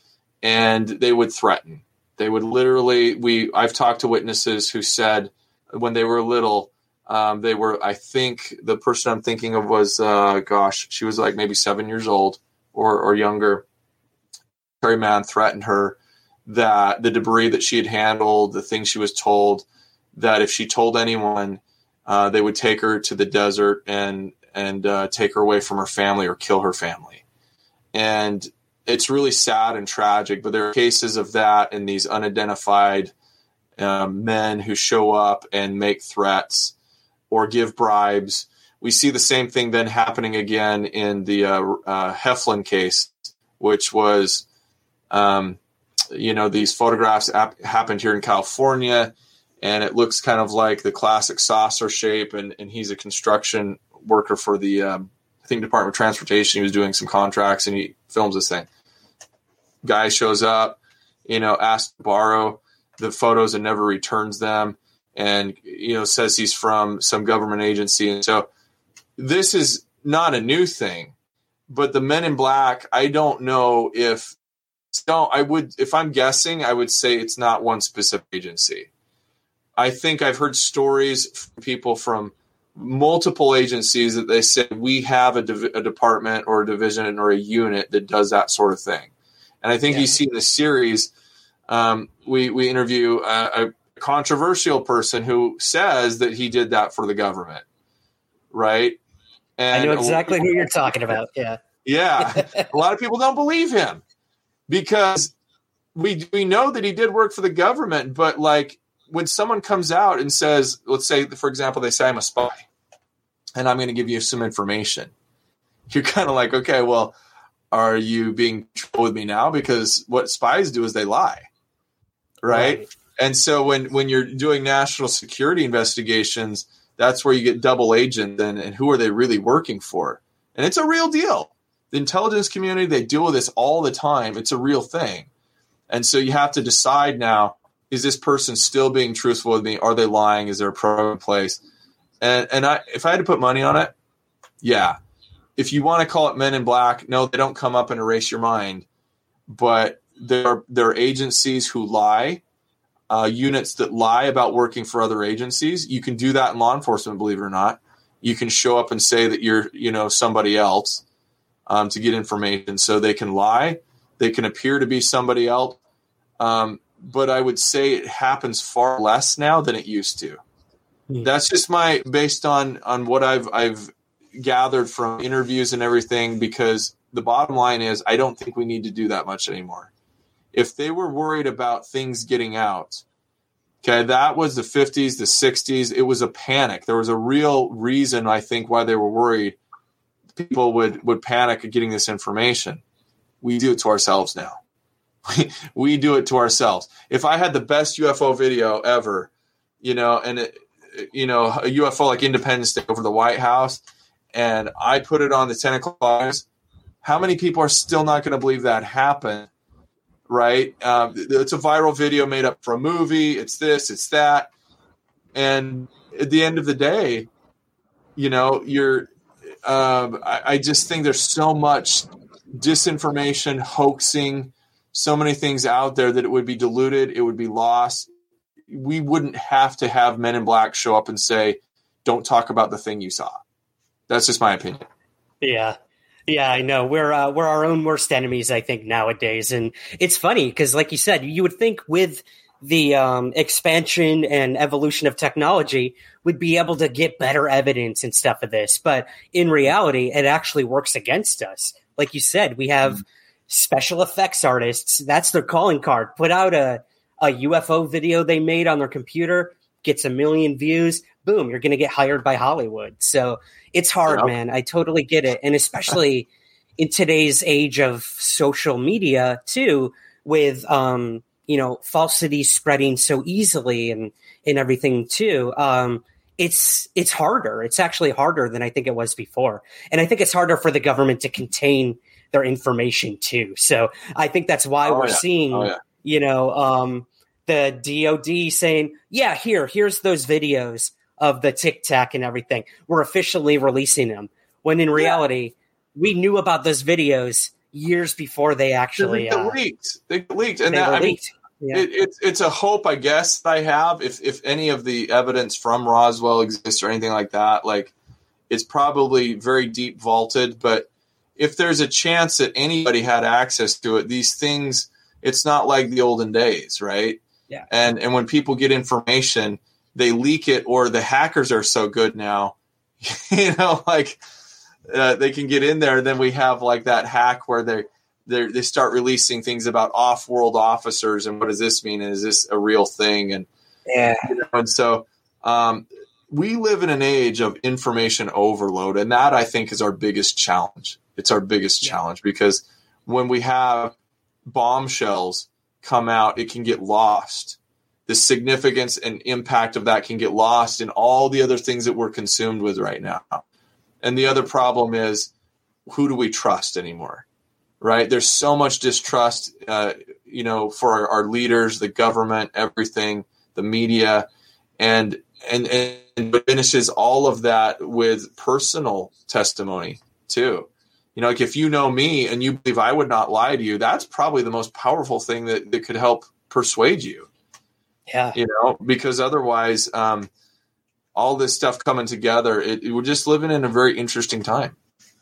and they would threaten. They would literally, we, I've talked to witnesses who said when they were little, um, they were, I think the person I'm thinking of was, uh, gosh, she was like maybe seven years old or, or younger. The military man threatened her that the debris that she had handled, the things she was told, that if she told anyone, uh, they would take her to the desert and, and uh, take her away from her family or kill her family. And it's really sad and tragic, but there are cases of that in these unidentified um, men who show up and make threats or give bribes. We see the same thing then happening again in the uh, uh, Heflin case, which was um, you know, these photographs ap- happened here in California, and it looks kind of like the classic saucer shape. And, and he's a construction worker for the, um, I think, Department of Transportation. He was doing some contracts, and he films this thing. Guy shows up, you know, asks to borrow the photos and never returns them, and, you know, says he's from some government agency. And so this is not a new thing, but the Men in Black, I don't know if, no, I would, if I'm guessing, I would say it's not one specific agency. I think I've heard stories from people from multiple agencies that they said we have a, div- a department or a division or a unit that does that sort of thing. And I think yeah. you see in the series, um, we, we interview a, a controversial person who says that he did that for the government. Right. And I know exactly who you're talking about. Yeah. Yeah. A lot of people don't believe him because we, we know that he did work for the government, but like when someone comes out and says, let's say, for example, they say I'm a spy and I'm going to give you some information. You're kind of like, okay, well, are you being truthful with me now? Because what spies do is they lie. Right. right. And so when, when you're doing national security investigations, that's where you get double agent and, and who are they really working for? And it's a real deal. The intelligence community, they deal with this all the time. It's a real thing. And so you have to decide now, is this person still being truthful with me? Are they lying? Is there a program in place? And and I, if I had to put money on it, yeah. If you want to call it Men in Black, no, they don't come up and erase your mind. But there are, there are agencies who lie, uh, units that lie about working for other agencies. You can do that in law enforcement, believe it or not. You can show up and say that you're, you know, somebody else um, to get information. So they can lie. They can appear to be somebody else. Um, but I would say it happens far less now than it used to. Mm. That's just my, based on, on what I've, I've gathered from interviews and everything, because the bottom line is I don't think we need to do that much anymore. If they were worried about things getting out, okay, that was the fifties, the sixties. It was a panic. There was a real reason, I think, why they were worried. People would, would panic at getting this information. We do it to ourselves now. We, we do it to ourselves. If I had the best U F O video ever, you know, and, it, you know, a U F O like Independence Day over the White House, and I put it on the ten o'clock news, how many people are still not going to believe that happened? Right? Um, it's a viral video made up for a movie. It's this, it's that. And at the end of the day, you know, you're, um, I, I just think there's so much disinformation, hoaxing, so many things out there that it would be diluted. It would be lost. We wouldn't have to have Men in Black show up and say, don't talk about the thing you saw. That's just my opinion. Yeah. Yeah, I know. We're uh, we're our own worst enemies, I think, nowadays. And it's funny because, like you said, you would think with the um, expansion and evolution of technology, we'd be able to get better evidence and stuff of this. But in reality, it actually works against us. Like you said, we have mm-hmm. special effects artists. That's their calling card. Put out a, a U F O video they made on their computer, gets a million views. Boom, you're going to get hired by Hollywood. So it's hard, yep. man. I totally get it. And especially in today's age of social media too, with, um, you know, falsity spreading so easily and, and everything too. Um, it's, it's harder. It's actually harder than I think it was before. And I think it's harder for the government to contain their information too. So I think that's why oh, we're yeah. seeing, oh, yeah. you know, um, the D O D saying, yeah, here, here's those videos of the Tic Tac and everything. We're officially releasing them. When in reality, yeah. we knew about those videos years before they actually they uh, leaked. They leaked, and they that, were I mean, leaked. Yeah. it, it's it's a hope, I guess, I have. If if any of the evidence from Roswell exists or anything like that, like it's probably very deep vaulted. But if there's a chance that anybody had access to it, these things, it's not like the olden days, right? Yeah. And and when people get information, they leak it, or the hackers are so good now, you know, like uh, they can get in there. And then we have like that hack where they they they start releasing things about off-world officers, and what does this mean? And is this a real thing? And yeah, you know, and so um, we live in an age of information overload, and that I think is our biggest challenge. It's our biggest yeah. challenge because when we have bombshells come out, it can get lost. The significance and impact of that can get lost in all the other things that we're consumed with right now. And the other problem is, who do we trust anymore? Right? There's so much distrust, uh, you know, for our, our leaders, the government, everything, the media, and and and finishes all of that with personal testimony too. You know, like if you know me and you believe I would not lie to you, that's probably the most powerful thing that, that could help persuade you. Yeah. You know, because otherwise, um, all this stuff coming together, it, it, we're just living in a very interesting time.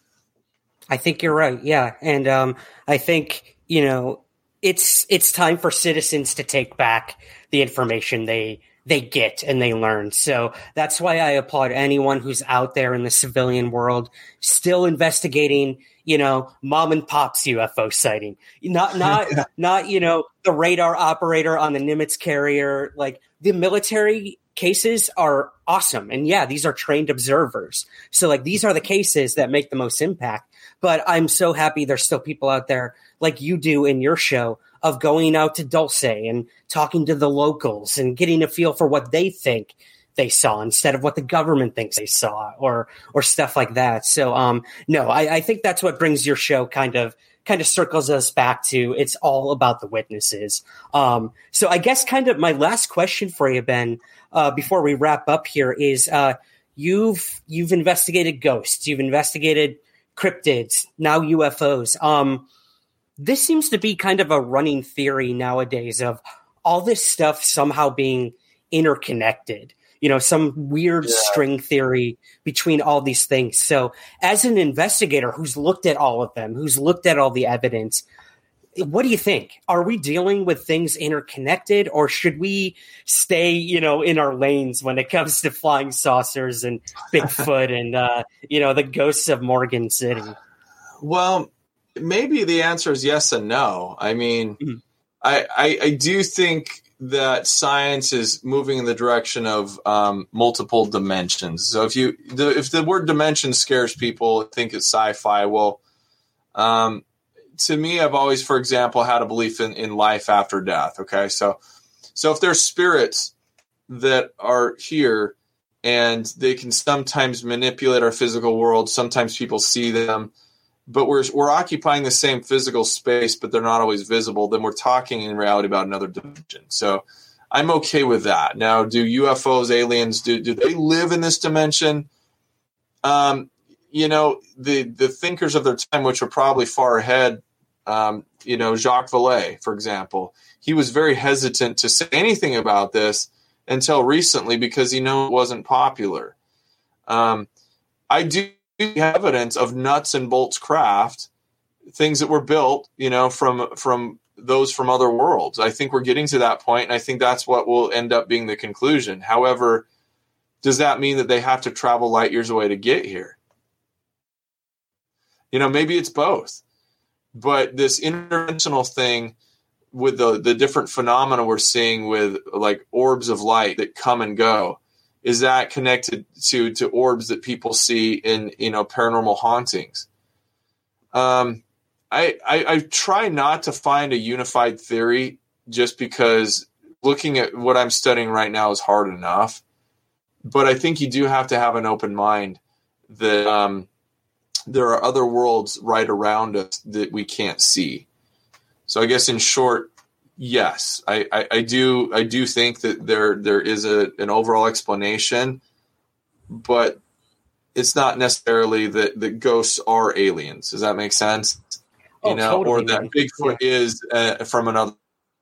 I think you're right. Yeah. And um, I think, you know, it's it's time for citizens to take back the information they they get and they learn. So that's why I applaud anyone who's out there in the civilian world still investigating, you know, mom and pop's U F O sighting. Not not yeah. not, you know, the radar operator on the Nimitz carrier. Like, the military cases are awesome. And yeah, these are trained observers. So like, these are the cases that make the most impact. But I'm so happy there's still people out there like you do in your show of going out to Dulce and talking to the locals and getting a feel for what they think they saw instead of what the government thinks they saw, or or stuff like that. So um, no, I, I think that's what brings your show kind of kind of circles us back to, it's all about the witnesses. Um, so I guess kind of my last question for you, Ben, uh, before we wrap up here is uh, you've you've investigated ghosts, you've investigated cryptids, now U F Os. Um, this seems to be kind of a running theory nowadays of all this stuff somehow being interconnected, you know, some weird yeah. string theory between all these things. So as an investigator who's looked at all of them, who's looked at all the evidence, what do you think? Are we dealing with things interconnected, or should we stay, you know, in our lanes when it comes to flying saucers and Bigfoot and, uh, you know, the ghosts of Morgan City? Well, maybe the answer is yes and no. I mean, mm-hmm. I, I, I do think that science is moving in the direction of um, multiple dimensions. So if you the, if the word dimension scares people, think it's sci-fi. Well, um, to me, I've always, for example, had a belief in, in life after death. Okay, so so if there's spirits that are here and they can sometimes manipulate our physical world, sometimes people see them, but we're we're occupying the same physical space, but they're not always visible, then we're talking in reality about another dimension. So I'm okay with that. Now, do U F Os, aliens, do do they live in this dimension? Um, you know, the the thinkers of their time, which are probably far ahead, um, you know, Jacques Vallée, for example, he was very hesitant to say anything about this until recently because he knew it wasn't popular. Um, I do evidence of nuts and bolts craft, things that were built, you know, from from those from other worlds. I think we're getting to that point, and I think that's what will end up being the conclusion. However, does that mean that they have to travel light years away to get here? You know, maybe it's both. But this interdimensional thing with the the different phenomena we're seeing with like orbs of light that come and go, is that connected to, to orbs that people see in, you know, paranormal hauntings? Um, I, I, I try not to find a unified theory just because looking at what I'm studying right now is hard enough. But I think you do have to have an open mind that um, there are other worlds right around us that we can't see. So I guess in short, yes, I, I, I do. I do think that there there is a an overall explanation, but it's not necessarily that, that ghosts are aliens. Does that make sense? Oh, you know, totally, or that man. Bigfoot yeah. is uh, from another.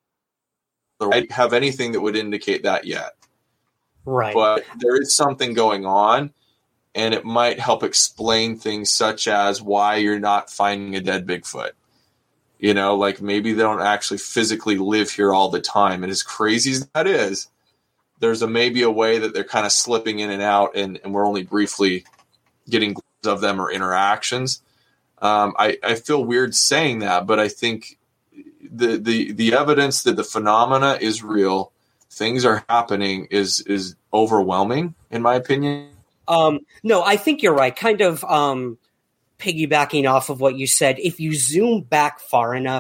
I don't have anything that would indicate that yet. Right, but there is something going on, and it might help explain things such as why you're not finding a dead Bigfoot. You know, like maybe they don't actually physically live here all the time. And as crazy as that is, there's a maybe a way that they're kind of slipping in and out, and, and we're only briefly getting glimpses of them or interactions. Um, I, I feel weird saying that, but I think the, the, the evidence that the phenomena is real, things are happening, is is overwhelming, in my opinion. Um, no, I think you're right. Kind of um, piggybacking off of what you said, if you zoom back far enough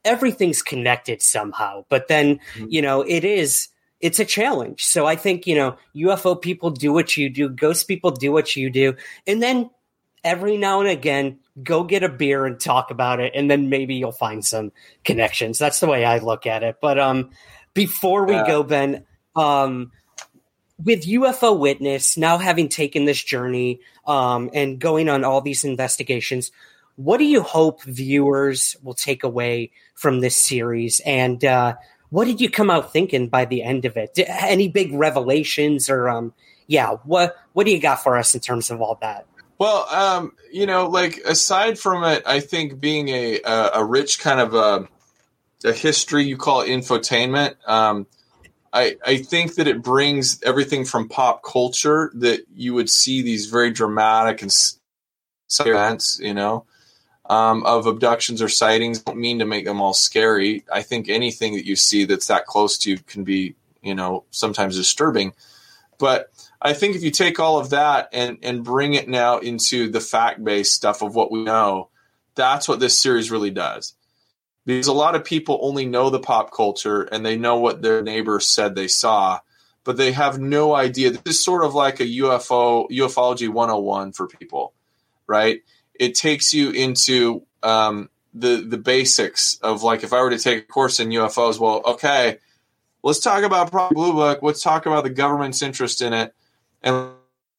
everything's connected somehow. But then, mm-hmm. you know, it is, it's a challenge. So I think, you know, U F O people do what you do, ghost people do what you do. And then every now and again, go get a beer and talk about it. And then maybe you'll find some connections. That's the way I look at it. But um, before we yeah. go, Ben, um, with U F O Witness, now having taken this journey um, and going on all these investigations, what do you hope viewers will take away from this series? And uh, what did you come out thinking by the end of it? Did, any big revelations or, um, yeah, what what do you got for us in terms of all that? Well, um, you know, like aside from it, I think being a a, a rich kind of a, a history, you call it infotainment, um, I, I think that it brings everything from pop culture that you would see these very dramatic and events, you know, um, of abductions or sightings. Don't mean to make them all scary. I think anything that you see that's that close to you can be, you know, sometimes disturbing. But I think if you take all of that and, and bring it now into the fact-based stuff of what we know, that's what this series really does. Because a lot of people only know the pop culture and they know what their neighbors said they saw, but they have no idea. This is sort of like a U F O, ufology one oh one for people, right? It takes you into um, the the basics of, like, if I were to take a course in U F Os, well, okay, let's talk about Project Blue Book. Let's talk about the government's interest in it. And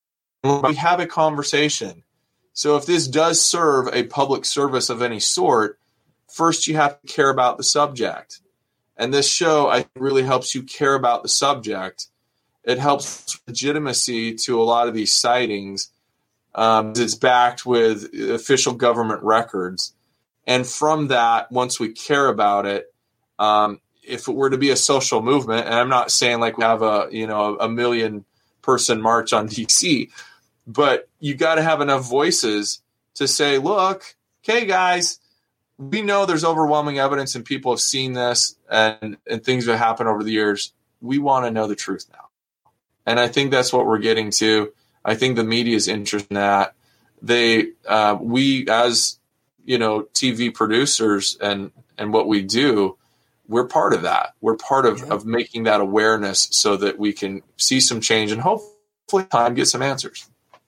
we have a conversation. So if this does serve a public service of any sort, first you have to care about the subject. And this show, I think, really helps you care about the subject. It helps legitimacy to a lot of these sightings. Um, it's backed with official government records. And from that, once we care about it, um, if it were to be a social movement, and I'm not saying like we have a, you know, a million person march on D C, but you got to have enough voices to say, look, okay, guys, we know there's overwhelming evidence and people have seen this and, and things have happened over the years. We want to know the truth now. And I think that's what we're getting to. I think the media is interested in that. They, uh, we as, you know, T V producers and, and what we do, we're part of that. We're part of, yeah. of making that awareness so that we can see some change and hopefully time get some answers.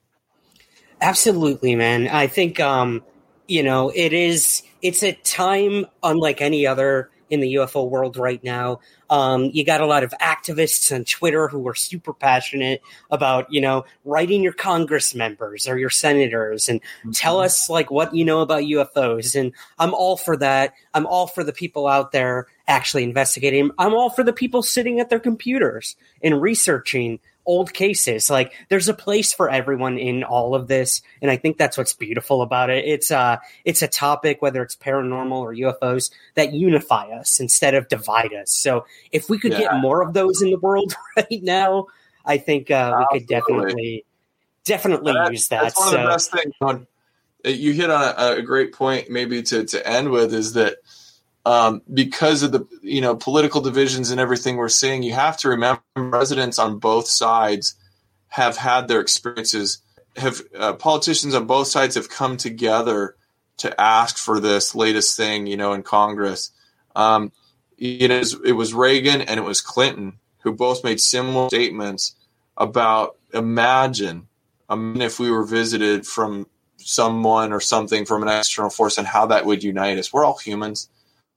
Absolutely, man. I think, um, you know, it is, it's a time unlike any other in the U F O world right now. Um, you got a lot of activists on Twitter who are super passionate about, you know, writing your Congress members or your senators and mm-hmm. tell us like what you know about U F Os. And I'm all for that. I'm all for the people out there actually investigating. I'm all for the people sitting at their computers and researching old cases. Like, there's a place for everyone in all of this, and I think that's what's beautiful about it. It's uh it's a topic, whether it's paranormal or U F Os, that unify us instead of divide us. So if we could yeah. get more of those in the world right now, I think uh, we could definitely definitely that, use that. That's one so. of the best things. You hit on a, a great point, maybe to to end with, is that Um, because of the, you know, political divisions and everything we're seeing, you have to remember residents on both sides have had their experiences. Have uh, politicians on both sides have come together to ask for this latest thing, you know, in Congress. Um, you know, it was, it was Reagan and it was Clinton who both made similar statements about imagine, um, if we were visited from someone or something from an external force and how that would unite us. We're all humans.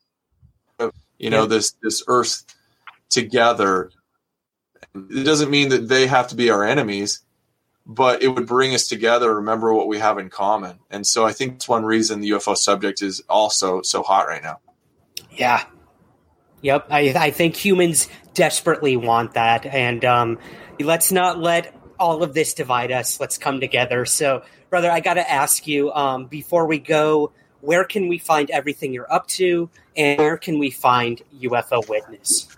You know, yeah. this, this earth together. It doesn't mean that they have to be our enemies, but it would bring us together, remember what we have in common. And so I think that's one reason the U F O subject is also so hot right now. Yeah. Yep. I, I think humans desperately want that. And um, let's not let all of this divide us. Let's come together. So, brother, I got to ask you, um, before we go, where can we find everything you're up to, and where can we find U F O Witness?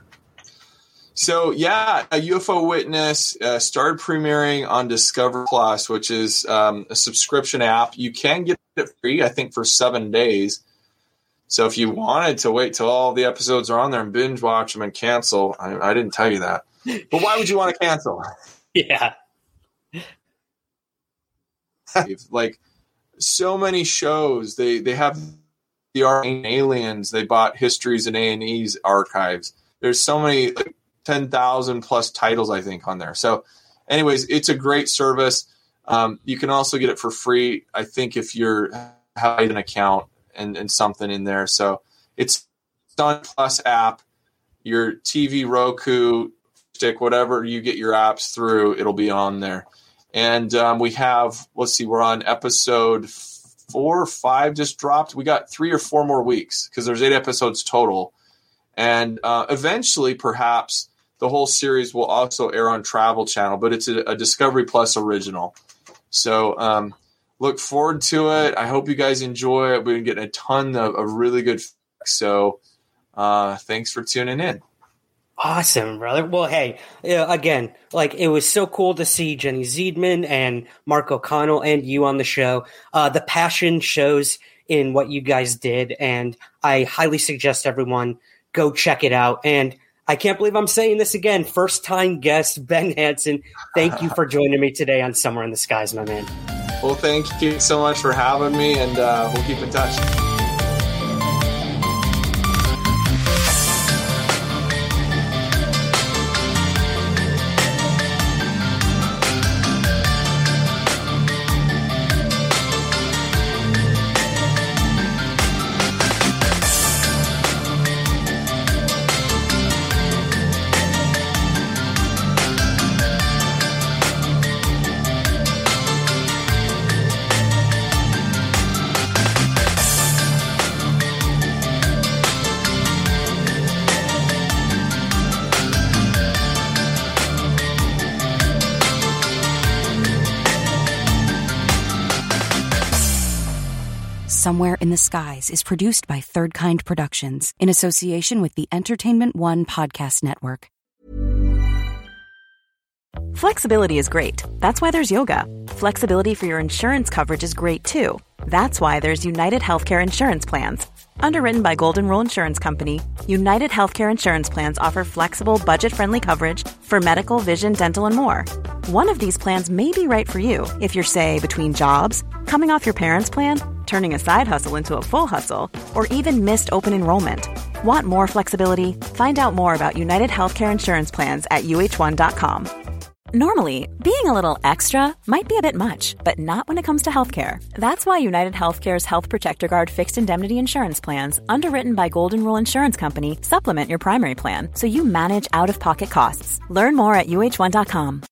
So, yeah, a U F O Witness uh, started premiering on Discover Plus, which is um, a subscription app. You can get it free, I think, for seven days. So if you wanted to wait till all the episodes are on there and binge watch them and cancel, I, I didn't tell you that. But why would you want to cancel? Yeah. Like, so many shows, they, they have the Aliens. They bought Histories and A and E's archives. There's so many, like ten thousand plus titles, I think, on there. So anyways, it's a great service. Um, you can also get it for free, I think, if you're have an account and, and something in there. So it's on Plus app, your T V, Roku, stick, whatever you get your apps through, it'll be on there. And um, we have, let's see, we're on episode four or five just dropped. We got three or four more weeks because there's eight episodes total. And uh, eventually, perhaps, the whole series will also air on Travel Channel, but it's a, a Discovery Plus original. So um, look forward to it. I hope you guys enjoy it. We've been getting a ton of, of really good facts. So uh, thanks for tuning in. Awesome, brother. Well, hey, uh, again, like it was so cool to see Jenny Zeidman and Mark O'Connell and you on the show. Uh, the passion shows in what you guys did, and I highly suggest everyone go check it out. And I can't believe I'm saying this again. First time guest, Ben Hansen. Thank you for joining me today on Somewhere in the Skies, my man. Well, thank you so much for having me, and uh, we'll keep in touch. Somewhere in the Skies is produced by Third Kind Productions in association with the Entertainment One Podcast Network. Flexibility is great. That's why there's yoga. Flexibility for your insurance coverage is great too. That's why there's United Healthcare Insurance Plans. Underwritten by Golden Rule Insurance Company, United Healthcare Insurance Plans offer flexible, budget-friendly coverage for medical, vision, dental, and more. One of these plans may be right for you if you're, say, between jobs, coming off your parents' plan, turning a side hustle into a full hustle, or even missed open enrollment. Want more flexibility? Find out more about United Healthcare Insurance Plans at U H one dot com. Normally, being a little extra might be a bit much, but not when it comes to healthcare. That's why United Healthcare's Health Protector Guard fixed indemnity insurance plans, underwritten by Golden Rule Insurance Company, supplement your primary plan so you manage out-of-pocket costs. Learn more at U H one dot com.